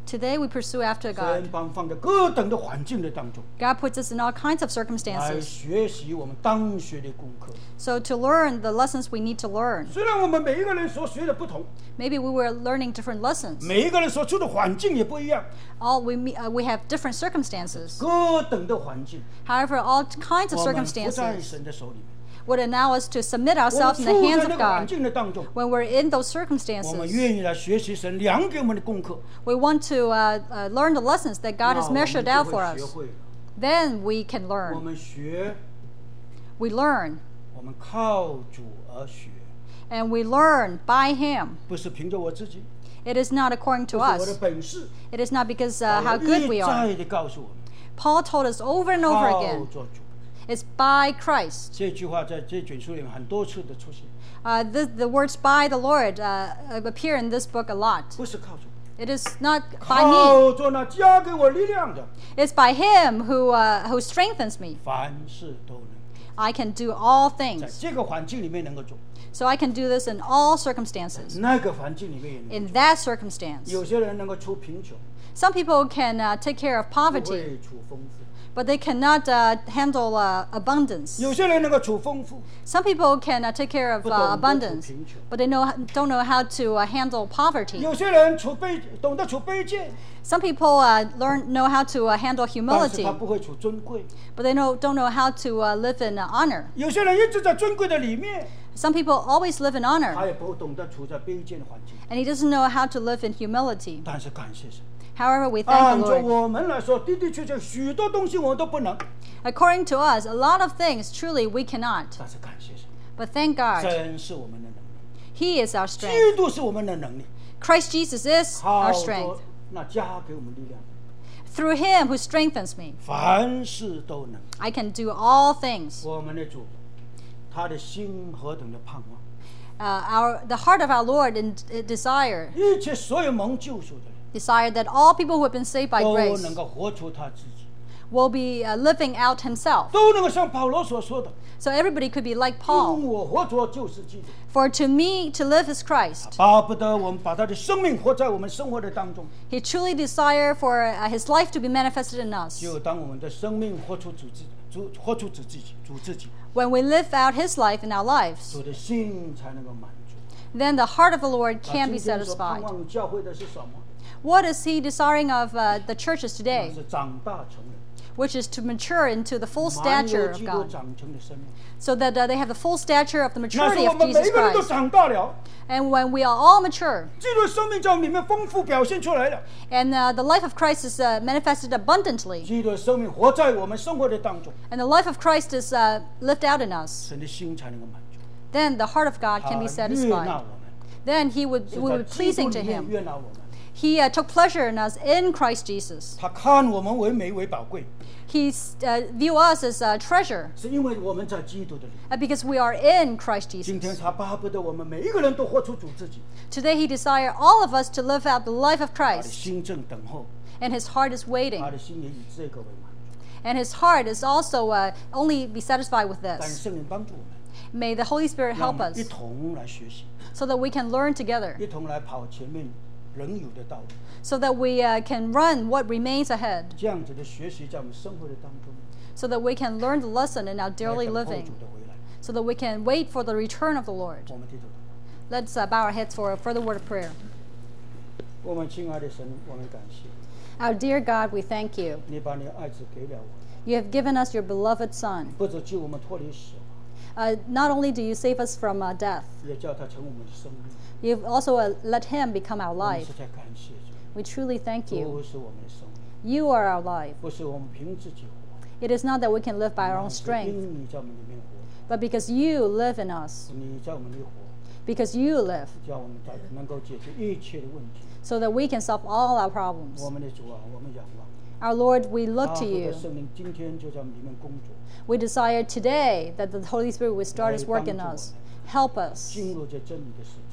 Today we pursue after 神 God. 把我们放在各等的环境的当中， God puts us in all kinds of 来 circumstances. 学习我们当学的功课。 So to learn the lessons we need to learn. 虽然我们每一个人所学的不同， Maybe we were learning different lessons. 每一个人所处的环境也不一样， All we me- uh, we have different circumstances. 各等的环境， However, all kinds of 我们不在 circumstances 神的手里面。 would allow us to submit 我们 ourselves in the 处 hands 在那 of 个环 God. 境的当中， When we're in those 我们 circumstances, 愿意来学习神量给我们的功课， we want to uh, uh, learn the lessons that God 那 has 我们 measured 就 out 会 for 学 us. 会了。 Then we can 我 learn. 们学， We learn, 我们靠主而学， and we learn by Him. 不是凭着我自己， It is not according 不 to 是我的 us. 本事。 It is not because uh, 保 how 罗 good 一 we are. 再的告诉我们， Paul told us over and over 靠 again, 着主。 it's by Christ. 这句话在这卷书里面很多次的出现， Uh, the, the words by the Lord uh, appear in this book a lot. 不是靠主， It is not by me. 靠着那加给我力量的， It's by Him who, uh, who strengthens me. 凡事都能 I can do all 在 things. 这个环境里面能够做， So I can do this in all circumstances. 那个环境里面也能够 In that circumstance. 有些人能够出贫穷， Some people can uh, take care of 不 poverty, 会出丰富； but they cannot uh, handle uh, abundance. 有些人能够出丰富， Some people can uh, take care of 不 uh, 懂得处 abundance, 贫穷； but they know, don't know how to uh, handle poverty. 有些人处卑，懂得处卑贱， Some people uh, learn know how to uh, handle 但是 humility, 他不会处尊贵； but they know, don't know how to uh, live in uh, honor. 有些人一直在尊贵的里面， Some people always live in 他 honor, 也不懂得处在卑贱的环境。 and he doesn't know how to live in humility. 但是感谢神， However, we thank 按 the 照 Lord. 我们来说，的的确确许多东西我们都不能， According to us, a lot of things truly we cannot. 但是感谢神， But thank God, 神是我们的能力， He is our 基 strength. 督是我们的能力， Christ Jesus is 靠 our 着 strength. 那加给我们力量， Through Him who strengthens me, 凡事都能。 I can do all things. 我们的主，他的心何等的盼望， Uh, our the heart of our Lord in, uh, desire 一切所有蒙救赎的人 desire that all people who have been saved by 都 grace 能够活出他自己， will be uh, living out Himself. 都能够像保罗所说的， So everybody could be like 因 Paul. 我活着就是基督。 For to me to live is Christ. 巴不得我们把他的生命活在我们生活的当中。 He truly desire for uh, His life to be manifested in us. 只有当我们的生命活出主自主，活出主自己，主自己， When we live out His life in our lives, 主的心才能够满足。 then the heart of the Lord 那 can 今 be 天所盼 satisfied. 望教会的是什么？ What is He desiring of uh, the churches 那 today? 是长大成人， Which is to mature into the full 满 stature 有 of 基督 God, 长成的生命。 so that uh, they have the full stature of the 那是 maturity 我 of 们每 Jesus 一个人都 Christ. 长大了， And when we are all mature, 基督的生命在我们里面丰富表现出来了。 and uh, the life of Christ is uh, manifested abundantly, 基督的生命活在我们生活的当中， and the life of Christ is uh, lived out in us, 神的心才能够满足。 then the heart of God 他 can be 悦纳 satisfied. 我们， Then He would, 是 we 在 would 基 pleasing 督 to 里面 Him. 悦纳我们。 He uh, took pleasure in us in Christ Jesus. 他看我们为美为宝贵， He uh, view us as a treasure 是因为我们在基督的里。 uh, because we are in Christ 今天 Jesus. 他巴不得我们每一个人都活出主自己， Today He desires all of us to live out the life of 他的 Christ, 心正等候， and His heart is 他 waiting. 的心也以这个为满足。 And His heart is also uh, only be satisfied with 但 this. 圣灵帮助我们， May the Holy Spirit 让我 help 们一 us 同来学习， so that we can learn together, 一同来跑前面仍有的道路。 so that we uh, can run what remains ahead, 这样子的学习在我们生活的当中， so that we can learn the lesson in our 来 daily 等候 living, 主的回来。 so that we can wait for the return of the Lord. 我们低头祷告。 Let's uh, bow our heads for a further word of prayer. 我们亲爱的神，我们感谢 Our dear God, we thank you. 你，把你的爱子给了我， You have given us your beloved Son. 不只救我们脱离死亡， Uh, not only do you save us from uh, death, 也叫他成我们的生命。 you've also uh, let Him become our 我们 life. 实在感谢主， We truly thank 不 you. 是我们的生命， You are our life. 不是我们凭自己活， It is not that we can live by our own 乃是 strength, 因你在我们里面活， but because you live in us, 你在我们里活， because you live, 叫我们在能够解决一切的问题。 so that we can solve all our problems. 我们的主啊，我们仰望， Our Lord, we look 巴 to 不得 you. 圣灵今天就在我们里面工作， We desire today that the Holy Spirit will start His work in 来帮助我们。 us. Help us 进入这真理的世界，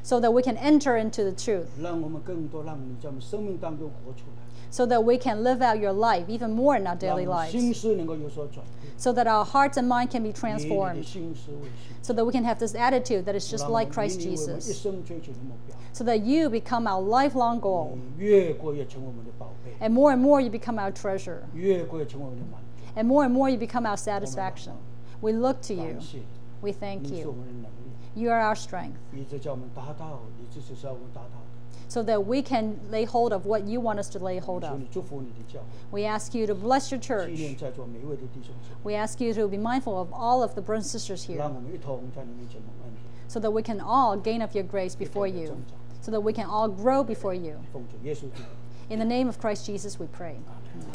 so that we can enter into the truth, 让我们更多让你在我们生命当中活出来， so that we can live out your life even more in our 让 daily 我们心 lives, 思能够有所转变， so that our hearts and mind can be 以你的 transformed, 心思为心， so that we can have this attitude that is just 让我们 like Christ 以你为我们一 Jesus, 生追求的目标， so that you become our lifelong goal, 你越过越成为我们的宝贝， and more and more you become our treasure, 越过越成为我们的满足。 and more and more you become our satisfaction. We look to you. 感谢 We thank 你是我 you. 们的能力， You are our strength, 一直叫我们达到，你这就是要我们达到的。 so that we can lay hold of what you want us to lay hold 求 of. 你祝福你的教会， We ask you to bless your 纪 church. 念在座每一位的弟兄姊妹， We ask you to be mindful of all of the brothers and sisters here, 让我们一同在你面前蒙恩典， so that we can all gain of your grace before you, so that we can all grow before you. 奉主耶稣基督。 In the name of Christ Jesus, we pray. Amen.